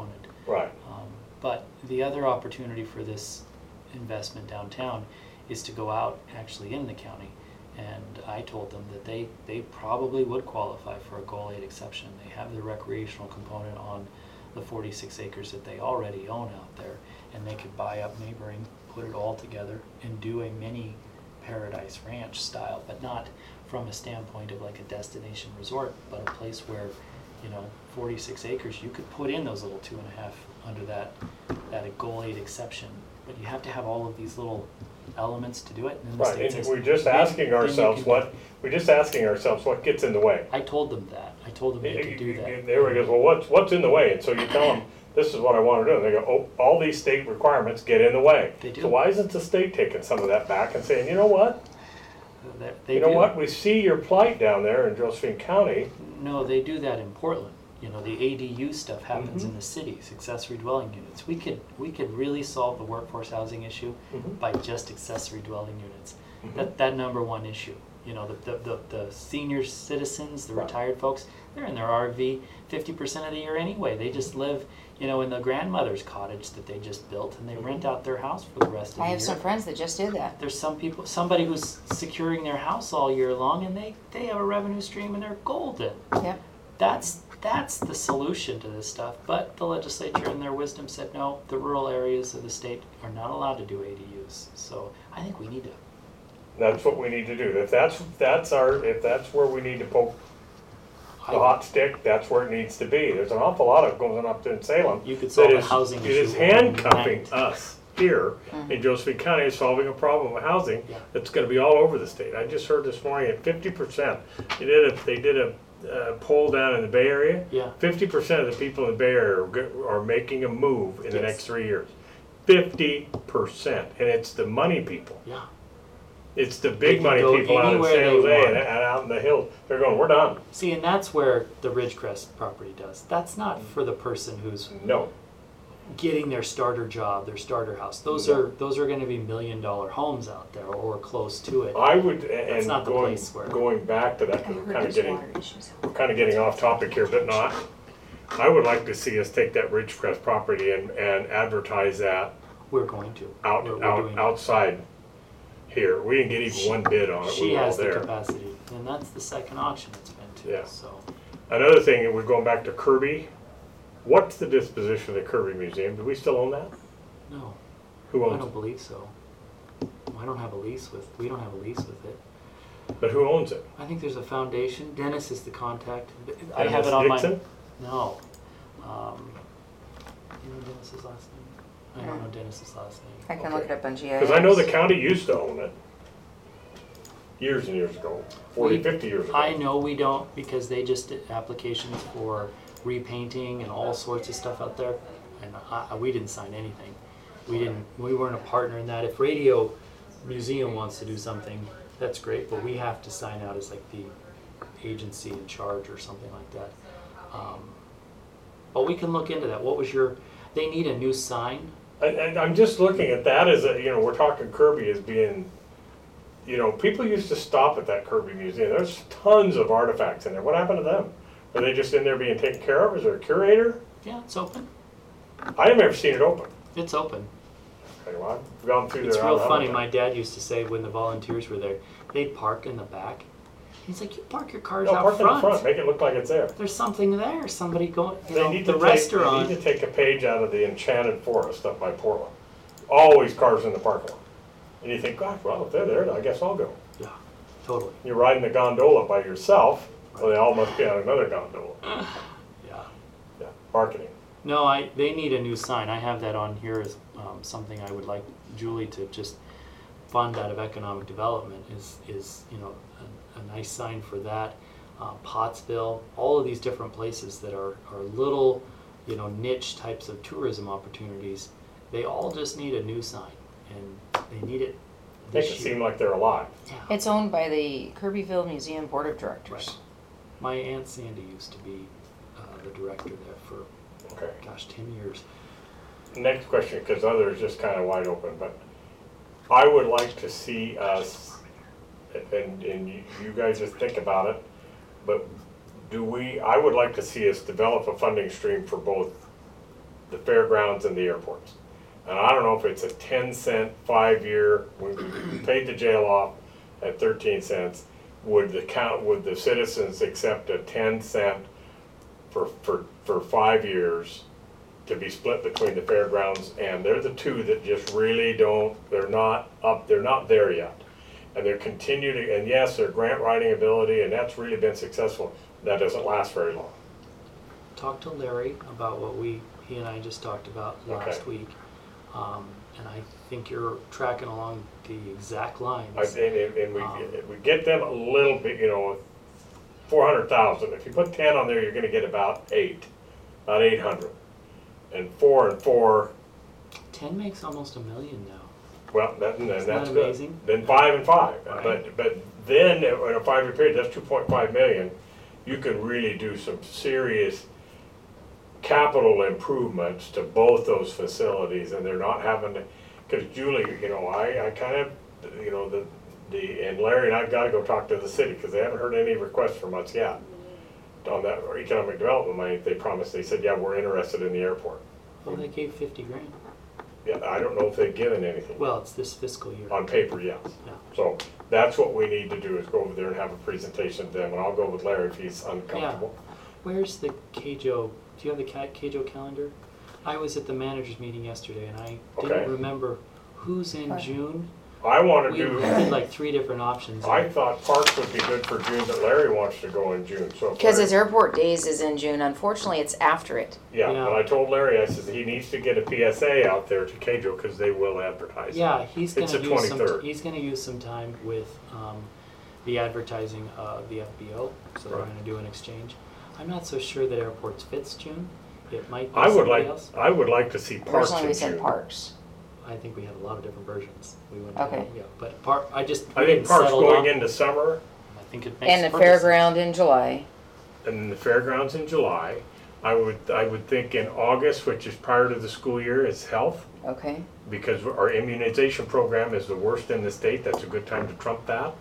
[SPEAKER 3] Right.
[SPEAKER 2] Um, But the other opportunity for this investment downtown is to go out actually in the county. And I told them that they, they probably would qualify for a goal eight exception. They have the recreational component on the forty-six acres that they already own out there. And they could buy up neighboring, put it all together and do a mini Paradise Ranch style, but not from a standpoint of like a destination resort, but a place where, you know, forty-six acres, you could put in those little two and a half under that, that a goal eight exception. But you have to have all of these little elements to do it. And then the
[SPEAKER 3] Right,
[SPEAKER 2] state
[SPEAKER 3] and
[SPEAKER 2] says,
[SPEAKER 3] we're just
[SPEAKER 2] then-
[SPEAKER 3] asking
[SPEAKER 2] then you
[SPEAKER 3] ourselves
[SPEAKER 2] can-
[SPEAKER 3] what, we're just asking ourselves what gets in the way.
[SPEAKER 2] I told them that. I told them they could do that.
[SPEAKER 3] There we go, well, what's, what's in the way? And so you tell them, this is what I want to do. And they go, oh, all these state requirements get in the way.
[SPEAKER 2] They do.
[SPEAKER 3] So why isn't the state taking some of that back and saying, you know what?
[SPEAKER 2] They- They
[SPEAKER 3] You know
[SPEAKER 2] do.
[SPEAKER 3] what, we see your plight down there in Josephine County.
[SPEAKER 2] No, they do that in Portland. You know, the A D U stuff happens
[SPEAKER 3] Mhm.
[SPEAKER 2] in the cities, accessory dwelling units. We could, we could really solve the workforce housing issue
[SPEAKER 3] Mhm.
[SPEAKER 2] by just accessory dwelling units.
[SPEAKER 3] Mhm.
[SPEAKER 2] That, that number one issue. You know, the, the, the, the senior citizens, the
[SPEAKER 3] Right.
[SPEAKER 2] retired folks, they're in their R V fifty percent of the year anyway. They just live, you know, in the grandmother's cottage that they just built and they rent out their house for the rest of the
[SPEAKER 1] I
[SPEAKER 2] year.
[SPEAKER 1] have some friends that just did that.
[SPEAKER 2] There's some people, somebody who's securing their house all year long and they, they have a revenue stream and they're golden.
[SPEAKER 1] Yep.
[SPEAKER 2] That's, that's the solution to this stuff, but the legislature in their wisdom said, no, the rural areas of the state are not allowed to do A D Us. So I think we need to,
[SPEAKER 3] That's what we need to do. If that's, that's our, if that's where we need to poke the
[SPEAKER 2] I-
[SPEAKER 3] hot stick, that's where it needs to be. There's an awful lot of going up in Salem.
[SPEAKER 2] You could solve
[SPEAKER 3] that
[SPEAKER 2] a
[SPEAKER 3] is-
[SPEAKER 2] housing
[SPEAKER 3] It is
[SPEAKER 2] issue
[SPEAKER 3] handcuffing
[SPEAKER 2] overnight.
[SPEAKER 3] us here in Josephine County, is solving a problem with housing
[SPEAKER 2] Yeah.
[SPEAKER 3] that's gonna be all over the state. I just heard this morning at fifty percent, they did a, they did a uh, poll down in the Bay Area.
[SPEAKER 2] Yeah.
[SPEAKER 3] Fifty percent of the people in the Bay Area are, go- are making a move in the
[SPEAKER 2] Yes.
[SPEAKER 3] next three years. Fifty percent, and it's the money people.
[SPEAKER 2] yeah.
[SPEAKER 3] It's the
[SPEAKER 2] They
[SPEAKER 3] big
[SPEAKER 2] can
[SPEAKER 3] money
[SPEAKER 2] go
[SPEAKER 3] people out in
[SPEAKER 2] anywhere they
[SPEAKER 3] San Jose and,
[SPEAKER 2] want.
[SPEAKER 3] and out in the hills. They're going, we're done.
[SPEAKER 2] See, and that's where the Ridgecrest property does. That's not for the person who's
[SPEAKER 3] No.
[SPEAKER 2] getting their starter job, their starter house. Those
[SPEAKER 3] No.
[SPEAKER 2] are, those are gonna be million dollar homes out there or close to it.
[SPEAKER 3] I would, and
[SPEAKER 2] not the
[SPEAKER 3] going,
[SPEAKER 2] place where-
[SPEAKER 3] going back to that,
[SPEAKER 1] I
[SPEAKER 3] we're
[SPEAKER 1] heard
[SPEAKER 3] kind of
[SPEAKER 1] there's
[SPEAKER 3] getting,
[SPEAKER 1] water issues.
[SPEAKER 3] we're kind of getting off topic here, but not. I would like to see us take that Ridgecrest property and, and advertise that
[SPEAKER 2] We're going to.
[SPEAKER 3] out,
[SPEAKER 2] We're- we're
[SPEAKER 3] out,
[SPEAKER 2] doing it.
[SPEAKER 3] outside here. We didn't get even one bid on it. We
[SPEAKER 2] She
[SPEAKER 3] were all
[SPEAKER 2] has the
[SPEAKER 3] there.
[SPEAKER 2] capacity, and that's the second auction it's been
[SPEAKER 3] Yeah.
[SPEAKER 2] to, so.
[SPEAKER 3] Another thing, and we're going back to Kirby. What's the disposition of the Kirby Museum? Do we still own that?
[SPEAKER 2] No,
[SPEAKER 3] Who
[SPEAKER 2] I
[SPEAKER 3] owns
[SPEAKER 2] don't
[SPEAKER 3] it?
[SPEAKER 2] believe so. I don't have a lease with, we don't have a lease with it.
[SPEAKER 3] But who owns it?
[SPEAKER 2] I think there's a foundation, Dennis is the contact. I have
[SPEAKER 3] Dennis
[SPEAKER 2] it on my.
[SPEAKER 3] Dixon?
[SPEAKER 2] No. Um, you know Dennis's last name? I don't know Dennis's last name.
[SPEAKER 1] I can
[SPEAKER 3] Okay.
[SPEAKER 1] look it up on G I S.
[SPEAKER 3] Because I know the county used to own it. Years and years ago, forty,
[SPEAKER 2] We-
[SPEAKER 3] fifty years ago.
[SPEAKER 2] I know we don't because they just did applications for repainting and all sorts of stuff out there. And I, I- we didn't sign anything. We didn't, we weren't a partner in that. If Radio Museum wants to do something, that's great, but we have to sign out as like the agency in charge or something like that. Um, But we can look into that. What was your, they need a new sign?
[SPEAKER 3] I, I, I'm just looking at that as a, you know, we're talking Kirby as being, you know, people used to stop at that Kirby Museum. There's tons of artifacts in there. What happened to them? Are they just in there being taken care of? Is there a curator?
[SPEAKER 2] Yeah, it's open.
[SPEAKER 3] I have never seen it open.
[SPEAKER 2] It's open.
[SPEAKER 3] Okay, well, I've gone through there.
[SPEAKER 2] It's
[SPEAKER 3] I
[SPEAKER 2] real
[SPEAKER 3] don't know
[SPEAKER 2] funny.
[SPEAKER 3] about
[SPEAKER 2] My dad used to say when the volunteers were there, they'd park in the back. He's like, you park your cars
[SPEAKER 3] that. No,
[SPEAKER 2] out
[SPEAKER 3] park in
[SPEAKER 2] front.
[SPEAKER 3] the front, make it look like it's there.
[SPEAKER 2] There's something there. Somebody going, you
[SPEAKER 3] They
[SPEAKER 2] know,
[SPEAKER 3] need
[SPEAKER 2] the
[SPEAKER 3] to take, they
[SPEAKER 2] restaurant.
[SPEAKER 3] need to take a page out of the Enchanted Forest up by Portland. Always cars in the parking lot. And you think, gosh, well, if they're there, I guess I'll go.
[SPEAKER 2] Yeah, totally.
[SPEAKER 3] You're riding the gondola by yourself, well, they all must be on another gondola.
[SPEAKER 2] Yeah.
[SPEAKER 3] Yeah, marketing.
[SPEAKER 2] No, I. They need a new sign. I have that on here as um, something I would like Julie to just fund out of economic development. Is is you know a, a nice sign for that. Uh, Pottsville, all of these different places that are are little, you know, niche types of tourism opportunities. They all just need a new sign, and they need it
[SPEAKER 3] Make
[SPEAKER 2] this
[SPEAKER 3] it
[SPEAKER 2] year.
[SPEAKER 3] seem like they're alive.
[SPEAKER 2] Yeah.
[SPEAKER 1] It's owned by the Kirbyville Museum Board of Directors.
[SPEAKER 2] Right. My aunt Sandy used to be uh, the director there for
[SPEAKER 3] Okay.
[SPEAKER 2] gosh ten years.
[SPEAKER 3] Next question, because others just kind of wide open, but I would like to see us, and, and you you guys just think about it, but do we, I would like to see us develop a funding stream for both the fairgrounds and the airports. And I don't know if it's a ten cent, five-year, when we paid the jail off at thirteen cents, would the count, would the citizens accept a ten cent for, for, for five years to be split between the fairgrounds? And they're the two that just really don't, they're not up, they're not there yet. And they're continuing, and yes, their grant writing ability, and that's really been successful. That doesn't last very long.
[SPEAKER 6] Talk to Larry about what we, he and I just talked about last
[SPEAKER 3] Okay.
[SPEAKER 6] week. Um, and I think you're tracking along the exact lines.
[SPEAKER 3] I, and, and and we,
[SPEAKER 6] Um,
[SPEAKER 3] we get them a little bit, you know, four hundred thousand. If you put ten on there, you're gonna get about eight, about eight hundred. And four and four,
[SPEAKER 6] Ten makes almost a million now.
[SPEAKER 3] well, that, and then
[SPEAKER 6] Isn't
[SPEAKER 3] that's
[SPEAKER 6] that
[SPEAKER 3] good.
[SPEAKER 6] amazing?
[SPEAKER 3] Then five and five.
[SPEAKER 6] Right.
[SPEAKER 3] But, but then, in a five-year period, that's two point five million. You can really do some serious capital improvements to both those facilities, and they're not having to, because Julie, you know, I, I kind of, you know, the, the, and Larry and I've got to go talk to the city, because they haven't heard any requests from us yet on that, or economic development money. They promised, they said, yeah, we're interested in the airport.
[SPEAKER 6] Well, they gave fifty grand.
[SPEAKER 3] Yeah, I don't know if they've given anything.
[SPEAKER 6] Well, it's this fiscal year.
[SPEAKER 3] On paper, yes.
[SPEAKER 6] Yeah.
[SPEAKER 3] So that's what we need to do, is go over there and have a presentation to them, and I'll go with Larry if he's uncomfortable.
[SPEAKER 6] Where's the K J O, do you have the K J O calendar? I was at the managers meeting yesterday and I
[SPEAKER 3] Okay.
[SPEAKER 6] didn't remember who's in
[SPEAKER 1] Right.
[SPEAKER 6] June.
[SPEAKER 3] I want
[SPEAKER 6] We
[SPEAKER 3] to do,
[SPEAKER 6] did like three different options.
[SPEAKER 3] I thought Parks would be good for June, but Larry wants to go in June, so. if
[SPEAKER 1] Because
[SPEAKER 3] Larry-
[SPEAKER 1] his airport days is in June. Unfortunately, it's after it.
[SPEAKER 3] Yeah,
[SPEAKER 6] Yeah.
[SPEAKER 3] but I told Larry, I said, he needs to get a P S A out there to K J O, because they will advertise.
[SPEAKER 6] Yeah, he's
[SPEAKER 3] It's
[SPEAKER 6] gonna
[SPEAKER 3] the
[SPEAKER 6] use some,
[SPEAKER 3] twenty-third.
[SPEAKER 6] he's gonna use some time with, um, the advertising of the F B O, so they're
[SPEAKER 3] Right.
[SPEAKER 6] gonna do an exchange. I'm not so sure that airports fits June. It might be
[SPEAKER 3] I would
[SPEAKER 6] somebody
[SPEAKER 3] like,
[SPEAKER 6] else.
[SPEAKER 3] I would like to see Parks
[SPEAKER 1] Personally,
[SPEAKER 3] in
[SPEAKER 1] we said
[SPEAKER 3] June.
[SPEAKER 1] parks.
[SPEAKER 6] I think we have a lot of different versions. We went,
[SPEAKER 1] Okay.
[SPEAKER 6] yeah, but part, I just.
[SPEAKER 3] I
[SPEAKER 6] we
[SPEAKER 3] think
[SPEAKER 6] didn't
[SPEAKER 3] Parks
[SPEAKER 6] settle
[SPEAKER 3] going
[SPEAKER 6] on-
[SPEAKER 3] into summer,
[SPEAKER 6] I think it makes
[SPEAKER 1] And the
[SPEAKER 6] perfect sense.
[SPEAKER 1] fairground in July.
[SPEAKER 3] and then the fairgrounds in July. I would, I would think in August, which is prior to the school year, is health,
[SPEAKER 1] Okay.
[SPEAKER 3] because our immunization program is the worst in the state. That's a good time to trump that.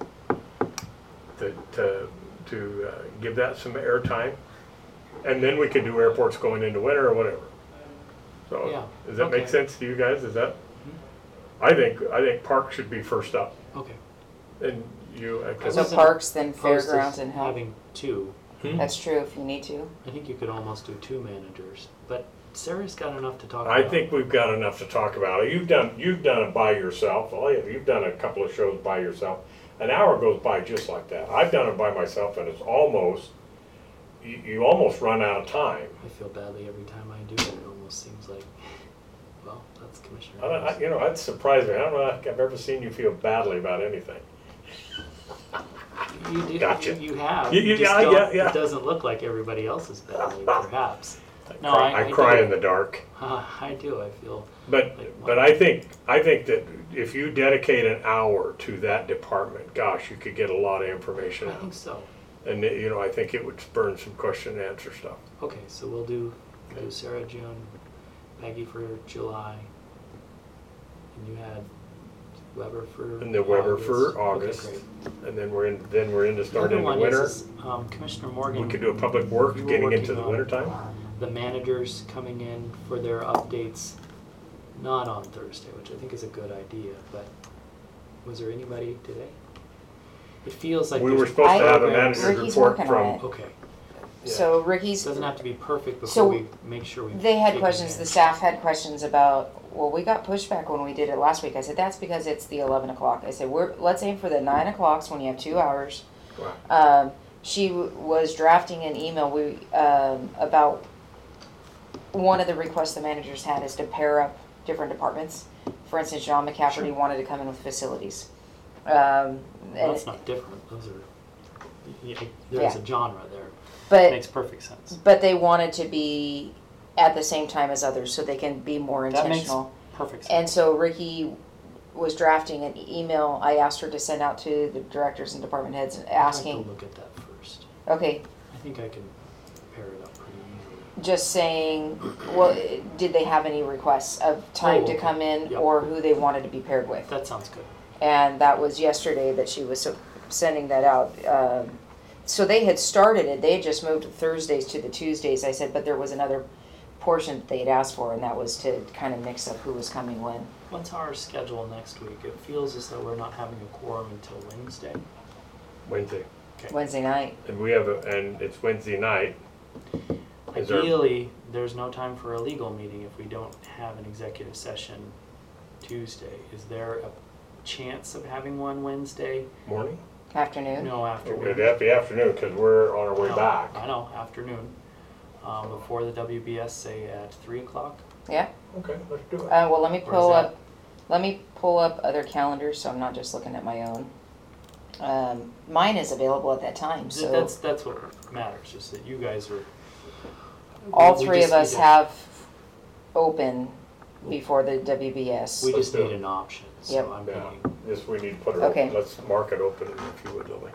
[SPEAKER 3] To, to, to uh, give that some airtime. And then we could do airports going into winter or whatever. So,
[SPEAKER 6] Yeah,
[SPEAKER 3] does that make
[SPEAKER 6] okay.
[SPEAKER 3] sense to you guys? Is that? I think, I think Park should be first up.
[SPEAKER 6] Okay.
[SPEAKER 3] And you, uh, 'cause-
[SPEAKER 1] So
[SPEAKER 6] wasn't
[SPEAKER 1] parks, then
[SPEAKER 6] Opposed to
[SPEAKER 1] fairgrounds and health.
[SPEAKER 6] Having two.
[SPEAKER 1] That's true if you need to.
[SPEAKER 6] I think you could almost do two managers, but Sarah's got enough to talk
[SPEAKER 3] I
[SPEAKER 6] about.
[SPEAKER 3] think we've got enough to talk about. You've done, you've done it by yourself. All you- You've done a couple of shows by yourself. An hour goes by just like that. I've done it by myself, and it's almost, you, you almost run out of time.
[SPEAKER 6] I feel badly every time I do it. It almost seems like, well, that's Commissioner.
[SPEAKER 3] I, don't- I,
[SPEAKER 6] Harris.
[SPEAKER 3] you know, that surprised me. I don't know if I've ever seen you feel badly about anything.
[SPEAKER 6] You do,
[SPEAKER 3] Gotcha.
[SPEAKER 6] You, you have.
[SPEAKER 3] You- you-
[SPEAKER 6] just
[SPEAKER 3] yeah,
[SPEAKER 6] don't-
[SPEAKER 3] yeah, yeah.
[SPEAKER 6] It doesn't look like everybody else's badly, perhaps. No,
[SPEAKER 3] Cry-
[SPEAKER 6] I,
[SPEAKER 3] I
[SPEAKER 6] I
[SPEAKER 3] cry
[SPEAKER 6] do.
[SPEAKER 3] in the dark.
[SPEAKER 6] Uh, I do. I feel.
[SPEAKER 3] But, but I think, I think that if you dedicate an hour to that department, gosh, you could get a lot of information
[SPEAKER 6] I
[SPEAKER 3] out.
[SPEAKER 6] think so.
[SPEAKER 3] And, you know, I think it would spurn some question and answer stuff.
[SPEAKER 6] Okay, so we'll do, we'll do Sarah June, Peggy for July, and you had Weber for.
[SPEAKER 3] And the Weber for
[SPEAKER 6] Okay,
[SPEAKER 3] August.
[SPEAKER 6] great.
[SPEAKER 3] And then we're in, then we're into
[SPEAKER 6] The
[SPEAKER 3] starting
[SPEAKER 6] other
[SPEAKER 3] in the
[SPEAKER 6] one is,
[SPEAKER 3] winter.
[SPEAKER 6] is, um, Commissioner Morgan.
[SPEAKER 3] We could do a public works
[SPEAKER 6] you were
[SPEAKER 3] getting into
[SPEAKER 6] working
[SPEAKER 3] the
[SPEAKER 6] on
[SPEAKER 3] winter time.
[SPEAKER 6] The managers coming in for their updates, not on Thursday, which I think is a good idea, but was there anybody today? It feels like
[SPEAKER 3] We
[SPEAKER 6] there's
[SPEAKER 3] were supposed to have a
[SPEAKER 6] programs-
[SPEAKER 3] manager's
[SPEAKER 1] Ricky's
[SPEAKER 3] report
[SPEAKER 1] working on
[SPEAKER 3] from,
[SPEAKER 1] it.
[SPEAKER 6] Okay,
[SPEAKER 1] So
[SPEAKER 6] it
[SPEAKER 1] Ricky's,
[SPEAKER 6] doesn't have to be perfect
[SPEAKER 1] So,
[SPEAKER 6] before we make sure we.
[SPEAKER 1] they had
[SPEAKER 6] take
[SPEAKER 1] questions, the
[SPEAKER 6] advantage.
[SPEAKER 1] staff had questions about, well, we got pushback when we did it last week. I said, that's because it's the eleven o'clock. I said, we're, let's aim for the nine o'clocks when you have two hours.
[SPEAKER 3] wow.
[SPEAKER 1] Um, she w- was drafting an email we, um, about, one of the requests the managers had is to pair up different departments. For instance, John McCafferty
[SPEAKER 6] Sure.
[SPEAKER 1] wanted to come in with facilities. Um,
[SPEAKER 6] Well,
[SPEAKER 1] and-
[SPEAKER 6] that's not different, those are, yeah, there's
[SPEAKER 1] Yeah.
[SPEAKER 6] a genre there,
[SPEAKER 1] but
[SPEAKER 6] makes perfect sense.
[SPEAKER 1] But they wanted to be at the same time as others so they can be more
[SPEAKER 6] That makes
[SPEAKER 1] intentional.
[SPEAKER 6] perfect sense.
[SPEAKER 1] And so Ricky was drafting an email I asked her to send out to the directors and department heads
[SPEAKER 6] I'd like
[SPEAKER 1] asking,
[SPEAKER 6] to look at that first.
[SPEAKER 1] okay,
[SPEAKER 6] I think I can pair it up pretty easily.
[SPEAKER 1] just saying, well, did they have any requests of time
[SPEAKER 6] Oh,
[SPEAKER 1] to
[SPEAKER 6] okay.
[SPEAKER 1] come in
[SPEAKER 6] Yep.
[SPEAKER 1] or who they wanted to be paired with?
[SPEAKER 6] That sounds good.
[SPEAKER 1] And that was yesterday that she was so- sending that out. Um, so they had started it. They had just moved Thursdays to the Tuesdays. I said, but there was another portion that they'd asked for, and that was to kind of mix up who was coming when.
[SPEAKER 6] What's our schedule next week? It feels as though we're not having a quorum until Wednesday.
[SPEAKER 3] Wednesday.
[SPEAKER 6] Okay.
[SPEAKER 1] Wednesday night.
[SPEAKER 3] And we have a, and it's Wednesday night. Is there-
[SPEAKER 6] Ideally, there's no time for a legal meeting if we don't have an executive session Tuesday. Is there a chance of having one Wednesday?
[SPEAKER 3] Morning?
[SPEAKER 1] Afternoon.
[SPEAKER 6] No, afternoon.
[SPEAKER 3] It'd have to be afternoon, cause we're on our way
[SPEAKER 6] No,
[SPEAKER 3] back.
[SPEAKER 6] I know, afternoon. Um, before the W B S, say at three o'clock.
[SPEAKER 1] Yeah.
[SPEAKER 3] Okay, let's do it.
[SPEAKER 1] Uh, well, let me
[SPEAKER 6] Or is
[SPEAKER 1] pull
[SPEAKER 6] that-
[SPEAKER 1] up, let me pull up other calendars, so I'm not just looking at my own. Um, mine is available at that time,
[SPEAKER 6] Th-
[SPEAKER 1] so
[SPEAKER 6] That's, that's what matters, just that you guys are.
[SPEAKER 1] all
[SPEAKER 6] we- we
[SPEAKER 1] three
[SPEAKER 6] just
[SPEAKER 1] of us
[SPEAKER 6] need to-
[SPEAKER 1] have open before the W B S.
[SPEAKER 6] We
[SPEAKER 3] Let's
[SPEAKER 6] just
[SPEAKER 3] do
[SPEAKER 6] need
[SPEAKER 3] it.
[SPEAKER 6] an option,
[SPEAKER 1] Yep.
[SPEAKER 6] so I'm
[SPEAKER 3] Yeah,
[SPEAKER 6] thinking,
[SPEAKER 3] just we need to put it
[SPEAKER 1] Okay.
[SPEAKER 3] open, let's mark it open if you would, Lily.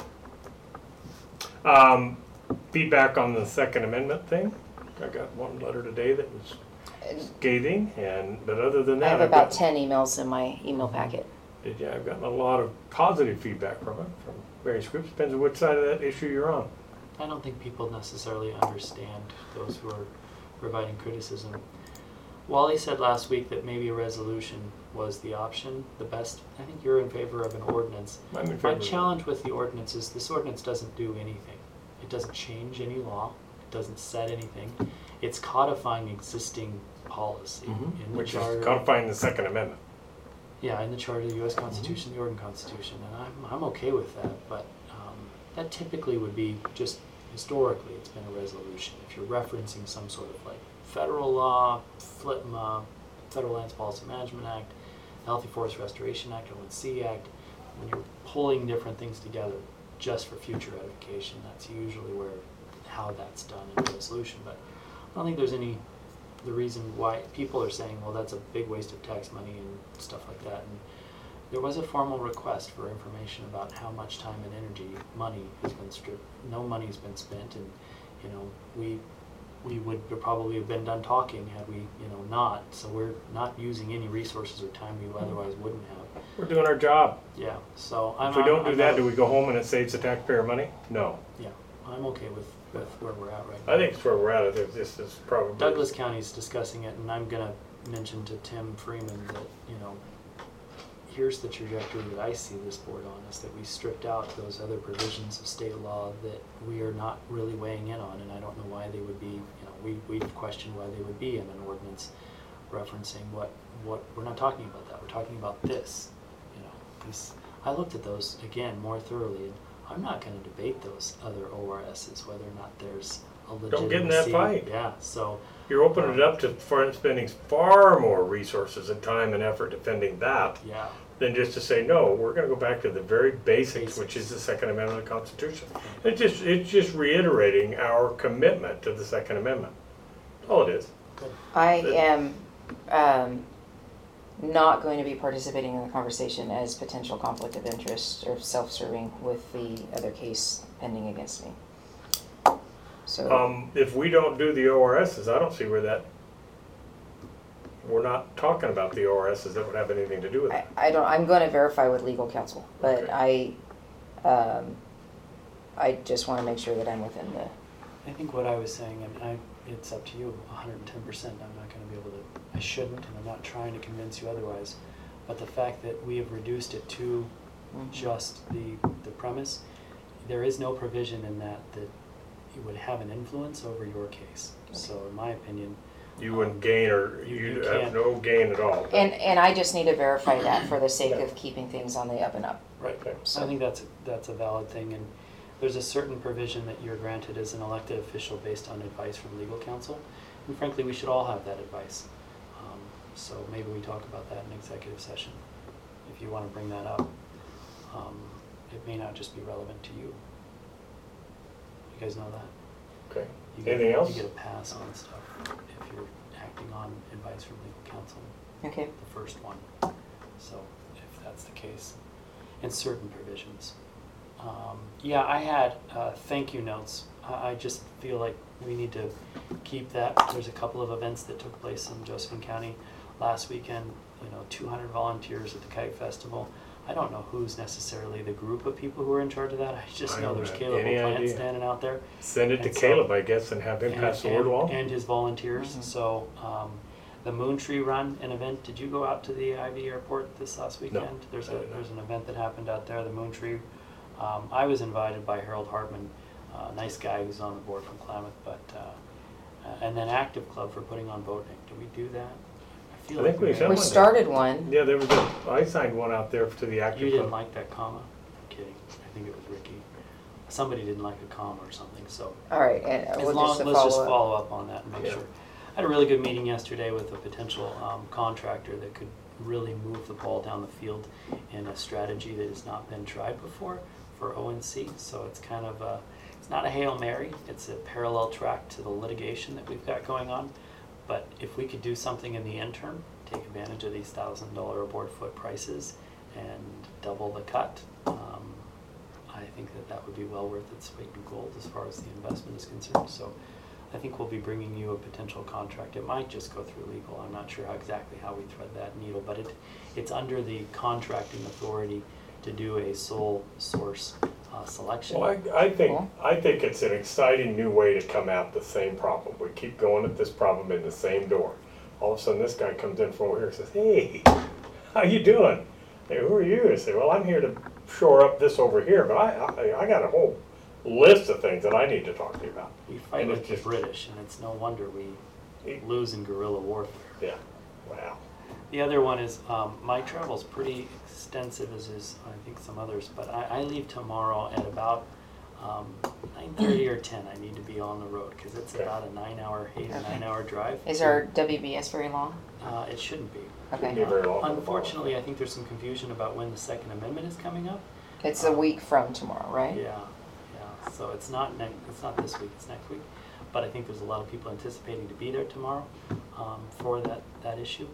[SPEAKER 3] Um, feedback on the Second Amendment thing, I got one letter today that was scathing, and, but other than
[SPEAKER 1] I
[SPEAKER 3] that.
[SPEAKER 1] have
[SPEAKER 3] I've
[SPEAKER 1] about
[SPEAKER 3] got-
[SPEAKER 1] ten emails in my email packet.
[SPEAKER 3] Did you, I've gotten a lot of positive feedback from it, from various groups, depends on which side of that issue you're on.
[SPEAKER 6] I don't think people necessarily understand, those who are providing criticism. Wally said last week that maybe a resolution was the option, the best. I think you're in favor of an ordinance.
[SPEAKER 3] I'm in
[SPEAKER 6] My
[SPEAKER 3] favor of it.
[SPEAKER 6] challenge with the ordinance is this ordinance doesn't do anything. It doesn't change any law, it doesn't set anything. It's codifying existing policy
[SPEAKER 3] Mhm.
[SPEAKER 6] in the
[SPEAKER 3] Which
[SPEAKER 6] charter.
[SPEAKER 3] is codifying the Second Amendment.
[SPEAKER 6] Yeah, in the charter, the U S Constitution, the Oregon Constitution, and I'm, I'm okay with that, but um, that typically would be just, historically, it's been a resolution. If you're referencing some sort of like federal law, F L I P M A, Federal Lands Policy Management Act, Healthy Forest Restoration Act, O N C Act, when you're pulling different things together just for future edification, that's usually where, how that's done in a resolution. But I don't think there's any, the reason why people are saying, well, that's a big waste of tax money and stuff like that. And there was a formal request for information about how much time and energy, money has been stripped. No money's been spent, and you know, we we would probably have been done talking had we, you know, not. So we're not using any resources or time we otherwise wouldn't have.
[SPEAKER 3] We're doing our job.
[SPEAKER 6] Yeah. So I'm.
[SPEAKER 3] If we don't
[SPEAKER 6] I'm,
[SPEAKER 3] do
[SPEAKER 6] I'm
[SPEAKER 3] that,
[SPEAKER 6] not-
[SPEAKER 3] do we go home and it saves the taxpayer money? No.
[SPEAKER 6] Yeah, I'm okay with with where we're at right now.
[SPEAKER 3] I think it's where we're at, I think this is probably.
[SPEAKER 6] Douglas County's discussing it, and I'm gonna mention to Tim Freeman that, you know, here's the trajectory that I see this board on, is that we stripped out those other provisions of state law that we are not really weighing in on, and I don't know why they would be, you know, we, we've questioned why they would be in an ordinance referencing what, what, we're not talking about that, we're talking about this, you know. These, I looked at those again more thoroughly, and I'm not gonna debate those other O R Ss, whether or not there's a legitimacy.
[SPEAKER 3] Don't get in that fight.
[SPEAKER 6] Yeah, so.
[SPEAKER 3] You're opening it up to foreign spending far more resources and time and effort defending that
[SPEAKER 6] Yeah,
[SPEAKER 3] than just to say, no, we're gonna go back to the very basics,
[SPEAKER 6] Basics.
[SPEAKER 3] which is the Second Amendment of the Constitution. It just, it's just reiterating our commitment to the Second Amendment. That's all it is.
[SPEAKER 6] good.
[SPEAKER 1] I am um, not going to be participating in the conversation as potential conflict of interest or self-serving with the other case pending against me. So,
[SPEAKER 3] Um, if we don't do the O R Ss, I don't see where that, we're not talking about the O R Ss that would have anything to do with
[SPEAKER 1] I,
[SPEAKER 3] it.
[SPEAKER 1] I don't, I'm going to verify with legal counsel, but I, um, I just want to make sure that I'm within the,
[SPEAKER 6] I think what I was saying, and I, it's up to you, one hundred ten percent. I'm not going to be able to, I shouldn't, and I'm not trying to convince you otherwise. But the fact that we have reduced it to
[SPEAKER 1] Mhm.
[SPEAKER 6] just the, the premise, there is no provision in that that it would have an influence over your case. So in my opinion,
[SPEAKER 3] You wouldn't gain or,
[SPEAKER 6] You-
[SPEAKER 3] you
[SPEAKER 6] you
[SPEAKER 3] have
[SPEAKER 6] can't.
[SPEAKER 3] no gain at all.
[SPEAKER 1] and, and I just need to verify that for the sake
[SPEAKER 3] Yeah.
[SPEAKER 1] of keeping things on the up and up.
[SPEAKER 6] right,
[SPEAKER 3] Okay.
[SPEAKER 6] so I think that's, that's a valid thing, and there's a certain provision that you're granted as an elected official based on advice from legal counsel, and frankly, we should all have that advice. Um, So maybe we talk about that in executive session, if you wanna bring that up. Um, It may not just be relevant to you. You guys know that?
[SPEAKER 3] Okay.
[SPEAKER 6] You get-
[SPEAKER 3] Anything else?
[SPEAKER 6] You get a pass on stuff if you're acting on advice from legal counsel,
[SPEAKER 1] Okay.
[SPEAKER 6] the first one. So if that's the case, and certain provisions. Um, yeah, I had uh, thank you notes. I, I just feel like we need to keep that. There's a couple of events that took place in Josephine County last weekend. You know, two hundred volunteers at the Kite Festival. I don't know who's necessarily the group of people who are in charge of that. I just
[SPEAKER 3] I
[SPEAKER 6] know
[SPEAKER 3] don't
[SPEAKER 6] there's
[SPEAKER 3] have
[SPEAKER 6] Caleb
[SPEAKER 3] any
[SPEAKER 6] LaPlante
[SPEAKER 3] idea.
[SPEAKER 6] standing out there.
[SPEAKER 3] Send it to
[SPEAKER 6] And so-
[SPEAKER 3] Caleb, I guess, and have him
[SPEAKER 6] and-
[SPEAKER 3] pass the word
[SPEAKER 6] and-
[SPEAKER 3] along.
[SPEAKER 6] And his volunteers.
[SPEAKER 1] Mhm.
[SPEAKER 6] So um, the Moon Tree Run, an event. Did you go out to the I V airport this last weekend? There's
[SPEAKER 3] I
[SPEAKER 6] a
[SPEAKER 3] did not.
[SPEAKER 6] there's an event that happened out there. The Moon Tree. Um, I was invited by Harold Hartman, a nice guy who's on the board from Klamath, but uh, uh, and then Active Club for putting on boating. Did we do that? I feel
[SPEAKER 3] I
[SPEAKER 6] like
[SPEAKER 3] think we
[SPEAKER 6] may
[SPEAKER 3] said
[SPEAKER 6] have.
[SPEAKER 1] We
[SPEAKER 3] one.
[SPEAKER 1] started one.
[SPEAKER 3] Yeah, there was a, I signed one out there to the active
[SPEAKER 6] You didn't
[SPEAKER 3] club.
[SPEAKER 6] like that comma? I'm kidding. I think it was Ricky. Somebody didn't like a comma or something. So
[SPEAKER 1] All right, and
[SPEAKER 6] as
[SPEAKER 1] we'll
[SPEAKER 6] long,
[SPEAKER 1] just
[SPEAKER 6] let's just
[SPEAKER 1] follow up.
[SPEAKER 6] follow up on that and make
[SPEAKER 3] Yeah.
[SPEAKER 6] sure. I had a really good meeting yesterday with a potential um, contractor that could really move the ball down the field in a strategy that has not been tried before for O N C. So it's kind of a, it's not a Hail Mary. It's a parallel track to the litigation that we've got going on. But if we could do something in the interim, take advantage of these thousand dollar a board foot prices and double the cut, um, I think that that would be well worth its weight in gold as far as the investment is concerned. So I think we'll be bringing you a potential contract. It might just go through legal. I'm not sure how exactly how we thread that needle, but it it's under the contracting authority to do a sole source uh, selection.
[SPEAKER 3] Well, I, I think,
[SPEAKER 1] Cool.
[SPEAKER 3] I think it's an exciting new way to come at the same problem. We keep going at this problem in the same door. All of a sudden, this guy comes in from over here and says, "Hey, how you doing? Hey, who are you?" I say, "Well, I'm here to shore up this over here, but I, I, I got a whole list of things that I need to talk to you about."
[SPEAKER 6] We fight
[SPEAKER 3] And
[SPEAKER 6] like
[SPEAKER 3] it's
[SPEAKER 6] the
[SPEAKER 3] just-
[SPEAKER 6] British, and it's no wonder we
[SPEAKER 3] It-
[SPEAKER 6] lose in guerrilla warfare.
[SPEAKER 3] Yeah, wow.
[SPEAKER 6] The other one is, um, my travel's pretty extensive, as is, I think, some others, but I, I leave tomorrow at about um, nine thirty or ten. I need to be on the road, because it's
[SPEAKER 3] Okay.
[SPEAKER 6] about a nine-hour, eight or
[SPEAKER 1] Okay.
[SPEAKER 6] nine-hour drive.
[SPEAKER 1] Is our W B S very long?
[SPEAKER 6] Uh, it shouldn't be.
[SPEAKER 1] Okay.
[SPEAKER 3] Be very long.
[SPEAKER 6] Unfortunately, I think there's some confusion about when the Second Amendment is coming up.
[SPEAKER 1] It's a week from tomorrow, right?
[SPEAKER 6] Yeah, yeah. So it's not next. It's not this week. It's next week. But I think there's a lot of people anticipating to be there tomorrow um, for that that issue.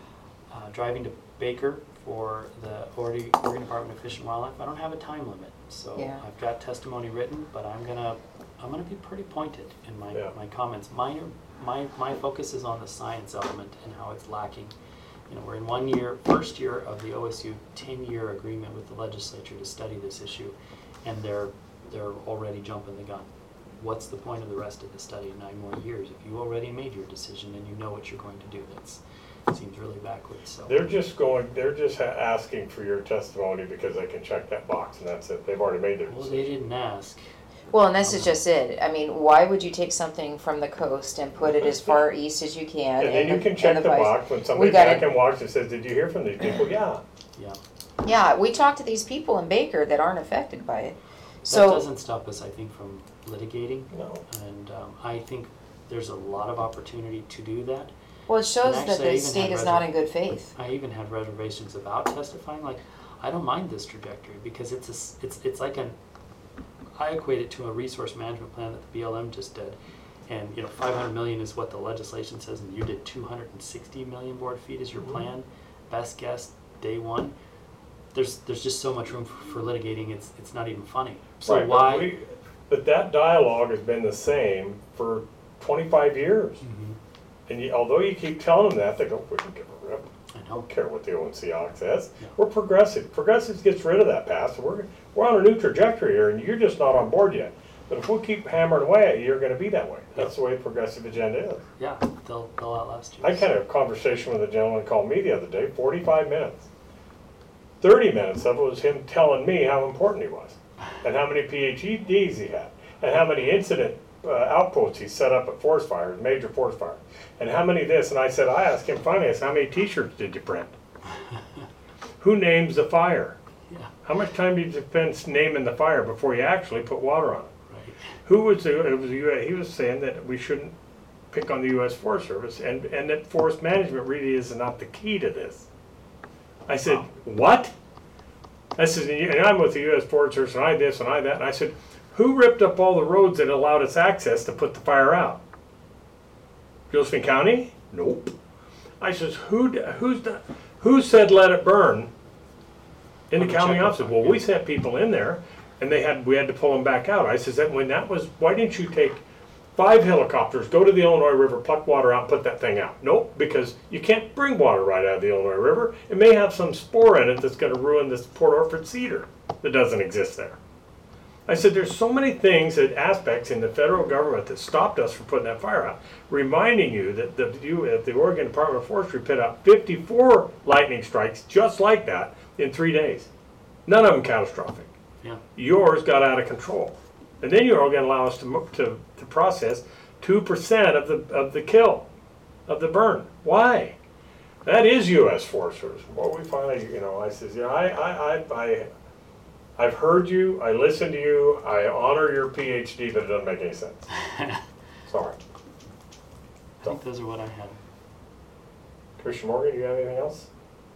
[SPEAKER 6] Uh, driving to Baker for the Oregon Oregon Department of Fish and Wildlife. I don't have a time limit, so
[SPEAKER 1] Yeah.
[SPEAKER 6] I've got testimony written, but I'm gonna I'm gonna be pretty pointed in my
[SPEAKER 3] Yeah.
[SPEAKER 6] my comments. Mine are, my my focus is on the science element and how it's lacking. You know, we're in one year, first year of the O S U ten-year agreement with the legislature to study this issue, and they're they're already jumping the gun. What's the point of the rest of the study in nine more years if you already made your decision and you know what you're going to do? That's seems really backwards. So
[SPEAKER 3] They're just going, they're just ha- asking for your testimony because they can check that box and that's it. They've already made their
[SPEAKER 6] well, they
[SPEAKER 3] decision.
[SPEAKER 6] didn't ask.
[SPEAKER 1] Well, and this is just it. I mean, why would you take something from the coast and put it as far east as you can?
[SPEAKER 3] And then you
[SPEAKER 1] the-
[SPEAKER 3] can check
[SPEAKER 1] and
[SPEAKER 3] the
[SPEAKER 1] vice-
[SPEAKER 3] box when somebody
[SPEAKER 1] gotta-
[SPEAKER 3] back and walks and says, "Did you hear from these people?" Yeah.
[SPEAKER 6] Yeah.
[SPEAKER 1] Yeah, we talked to these people in Baker that aren't affected by it.
[SPEAKER 6] That
[SPEAKER 1] So,
[SPEAKER 6] doesn't stop us, I think, from litigating,
[SPEAKER 3] No.
[SPEAKER 6] and um, I think there's a lot of opportunity to do that.
[SPEAKER 1] well, it shows
[SPEAKER 6] And
[SPEAKER 1] that
[SPEAKER 6] actually, I
[SPEAKER 1] the
[SPEAKER 6] even
[SPEAKER 1] state
[SPEAKER 6] had
[SPEAKER 1] is not
[SPEAKER 6] reser-
[SPEAKER 1] in good faith.
[SPEAKER 6] I even had reservations about testifying. Like, I don't mind this trajectory because it's a s it's it's like an I equate it to a resource management plan that the B L M just did, and you know, five hundred million is what the legislation says, and you did two hundred sixty million board feet as your
[SPEAKER 3] Mhm.
[SPEAKER 6] plan. Best guess, day one. There's there's just so much room for, for litigating. It's it's not even funny. So
[SPEAKER 3] Right, but
[SPEAKER 6] why?
[SPEAKER 3] we- But that dialogue has been the same for twenty-five years.
[SPEAKER 6] Mhm.
[SPEAKER 3] And you, although you keep telling them that, they go, "We don't give a rip.
[SPEAKER 6] I
[SPEAKER 3] I
[SPEAKER 6] know.
[SPEAKER 3] don't care what the O N C Act says.
[SPEAKER 6] Yeah.
[SPEAKER 3] We're progressive. Progressives gets rid of that past. So we're, we're on a new trajectory here, and you're just not on board yet. But if we keep hammering away at you, you're going to be that way. That's the way the progressive agenda is.
[SPEAKER 6] Yeah, they'll they'll outlast you.
[SPEAKER 3] I had a conversation with a gentleman called me the other day, forty-five minutes. thirty minutes of it was him telling me how important he was, and how many P H Ds he had, and how many incident uh, outposts he set up at forest fires, major forest fires, and how many this. And I said, I asked him finally, I said, how many T-shirts did you print? Who names the fire?
[SPEAKER 6] Yeah,
[SPEAKER 3] How much time did you spend naming the fire before you actually put water on it?
[SPEAKER 6] right.
[SPEAKER 3] Who was the, it was the U S, he was saying that we shouldn't pick on the U S Forest Service, and, and that forest management really is not the key to this. I said, what? I said, and I'm with the U S Forest Service, and I this, and I that, and I said, who ripped up all the roads that allowed us access to put the fire out? Josephine County? Nope. I says, who, d- who's the, who said let it burn in the
[SPEAKER 6] On the
[SPEAKER 3] county
[SPEAKER 6] checkup
[SPEAKER 3] office?
[SPEAKER 6] line,
[SPEAKER 3] Well, we
[SPEAKER 6] yeah.
[SPEAKER 3] sent people in there, and they had, we had to pull them back out. I says, that when that was, why didn't you take five helicopters, go to the Illinois River, pluck water out, and put that thing out. Nope, because you can't bring water right out of the Illinois River. It may have some spore in it that's gonna ruin this Port Orford cedar that doesn't exist there. I said, there's so many things and aspects in the federal government that stopped us from putting that fire out. Reminding you that the, you, at the Oregon Department of Forestry put out fifty-four lightning strikes just like that in three days. None of them catastrophic.
[SPEAKER 6] Yeah.
[SPEAKER 3] Yours got out of control. And then you're all gonna allow us to, mo- to, to process two percent of the, of the kill, of the burn. Why? That is U S Forest Service. Well, we finally, you know, I says, yeah, I, I, I, I I've heard you, I listened to you, I honor your PhD, but it doesn't make any sense. Sorry.
[SPEAKER 6] I think those are what I had.
[SPEAKER 3] Commissioner Morgan, do you have anything else?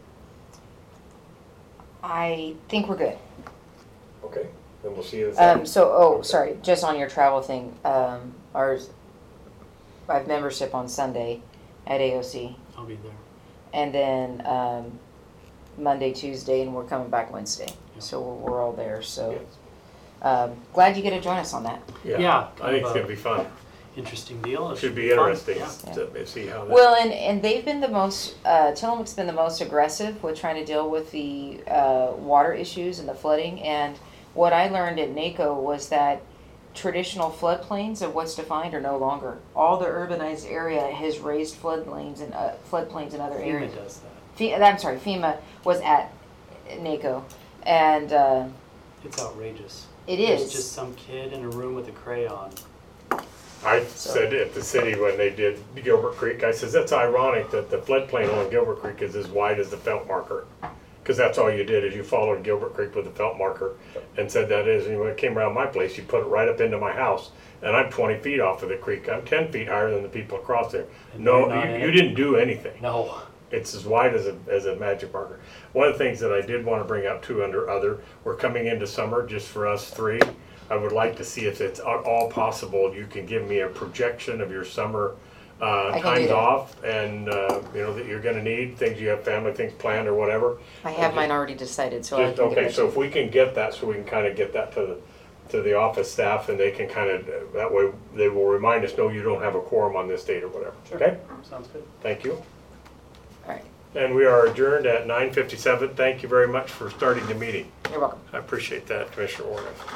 [SPEAKER 1] I think we're good.
[SPEAKER 3] Okay, then we'll see you this
[SPEAKER 1] Um,
[SPEAKER 3] afternoon.
[SPEAKER 1] so, oh,
[SPEAKER 3] Okay.
[SPEAKER 1] sorry, just on your travel thing, um, ours, I have membership on Sunday at A O C,
[SPEAKER 6] I'll be there.
[SPEAKER 1] and then, um, Monday, Tuesday, and we're coming back Wednesday.
[SPEAKER 6] Yeah.
[SPEAKER 1] So we're, we're all there, so,
[SPEAKER 3] Yes.
[SPEAKER 1] um, glad you get to join us on that.
[SPEAKER 6] Yeah,
[SPEAKER 3] I think it's
[SPEAKER 6] kind of
[SPEAKER 3] gonna
[SPEAKER 6] a-
[SPEAKER 3] be fun.
[SPEAKER 6] Interesting deal. It
[SPEAKER 3] Should be
[SPEAKER 6] fun.
[SPEAKER 3] interesting
[SPEAKER 6] Yeah.
[SPEAKER 3] to see how that.
[SPEAKER 1] Well, and, and they've been the most, uh, Tillamook's been the most aggressive with trying to deal with the, uh, water issues and the flooding. And what I learned at NACO was that traditional floodplains of what's defined are no longer. All the urbanized area has raised floodplains and, uh, floodplains in other areas.
[SPEAKER 6] FEMA does that.
[SPEAKER 1] Fe- I'm sorry, FEMA was at NACO. And, uh,
[SPEAKER 6] It's outrageous.
[SPEAKER 1] it
[SPEAKER 6] There's
[SPEAKER 1] is.
[SPEAKER 6] just some kid in a room with a crayon.
[SPEAKER 3] I said at the city when they did Gilbert Creek, I says, that's ironic that the floodplain on Gilbert Creek is as wide as the felt marker. Because that's all you did is you followed Gilbert Creek with the felt marker and said that is, and when it came around my place, you put it right up into my house. And I'm twenty feet off of the creek. I'm ten feet higher than the people across there.
[SPEAKER 6] And
[SPEAKER 3] No,
[SPEAKER 6] you're not in
[SPEAKER 3] you, you
[SPEAKER 6] it?
[SPEAKER 3] didn't do anything.
[SPEAKER 6] No.
[SPEAKER 3] It's as wide as a, as a magic marker. One of the things that I did want to bring up too under other, we're coming into summer just for us three. I would like to see if it's at all possible, you can give me a projection of your summer uh,
[SPEAKER 1] I can do
[SPEAKER 3] times
[SPEAKER 1] that.
[SPEAKER 3] off and, uh, you know, that you're gonna need, things you have, family things planned or whatever.
[SPEAKER 1] I have
[SPEAKER 3] Okay.
[SPEAKER 1] mine already decided, so I
[SPEAKER 3] Just,
[SPEAKER 1] can get
[SPEAKER 3] okay,
[SPEAKER 1] it.
[SPEAKER 3] so if we can get that, so we can kind of get that to the, to the office staff and they can kind of, that way they will remind us, no, you don't have a quorum on this date or whatever.
[SPEAKER 6] Sure.
[SPEAKER 3] Okay,
[SPEAKER 6] Sounds good.
[SPEAKER 3] thank you.
[SPEAKER 1] All right,
[SPEAKER 3] And we are adjourned at nine fifty-seven. Thank you very much for starting the meeting.
[SPEAKER 1] you're welcome.
[SPEAKER 3] I appreciate that, Commissioner Warren.